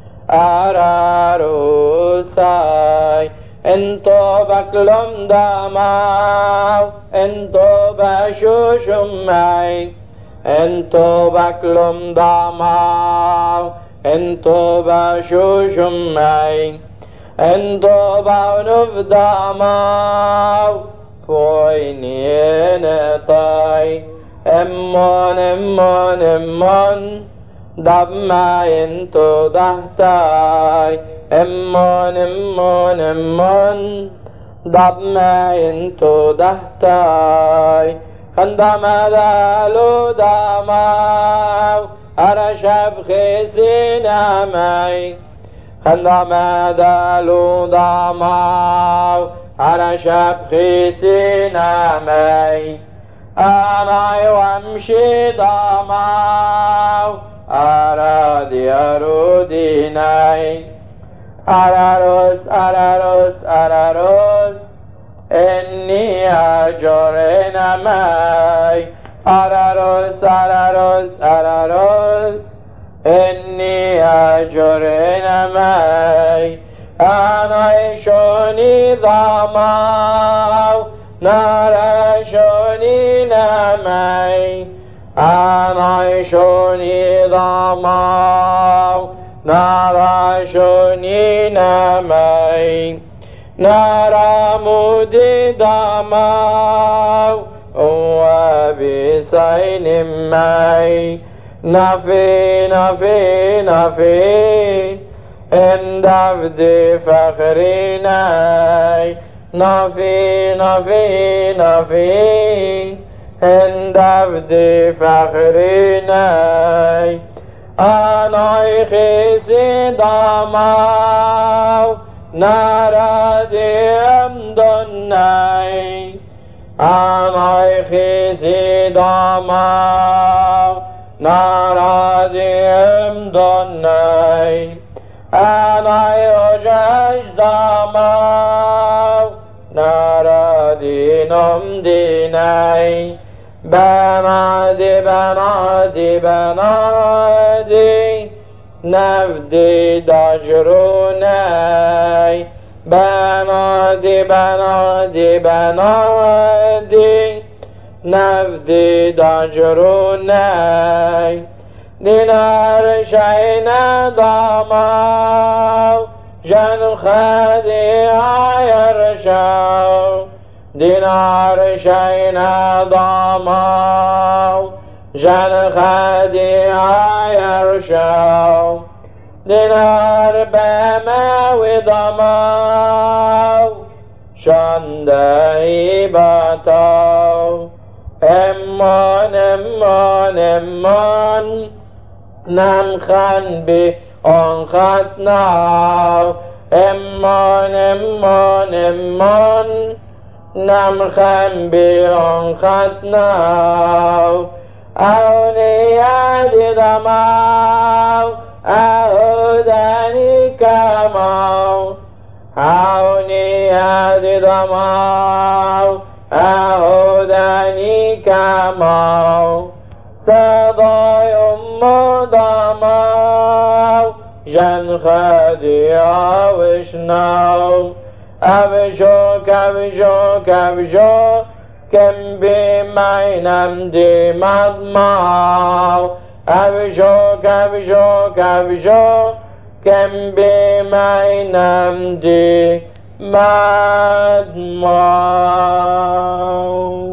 ararusai. Ento baklom damau, ento bashushumai. Ento baklom damau, ento bashushumai. Ento baunuf damau, poinienetai. Emmon, emmon, emmon, dabma ento dahtai. Emmon, emmon, emmon, dabma ento dahtai. Khandama dalu damau, arashab khisinamai. Khandama dalu damau, arashab khisinamai. Anai wamshi damau, aradi arudinai. Araros, araros, araros, enni ajorenamai. Araros, araros, araros, enni ajorenamai. Anai shoni damau, nara shoni namai. Anai shoni damau, nara shoni namai. Nara mudi damau, وبسين معي. نفي نفي نفي عند عبد فخرنا. نفي نفي نفي عند عبد فخرنا. أنا خيسي دماو نارادي أمدناي. أنا خيسي دماو نارادي أمدناي. أنا يجاج دماو نارادي نمديناي. بنادي بنادي بنادي نفدي دجروناي. بنادي بنادي بنادي نفدي دجروناي. دينار شينا ضماو جن خديع يرشاو. دينار شينا ضماو جن خديع يرشاو. دينار بماوي ضماو شندهي باتاو. امون امون امون نمخن بي انختناو. امون امون امون نمخن بي انختناو. اوليادي دماو اهداني كماو. اوليادي دماو اهداني كماو. صدى يم دماو جن خديع وشناو. أبشوك أبشوك أبشوك كم بمينم دي مدماو. أبشوك أبشوك أبشوك كم بمينم دي مدماو.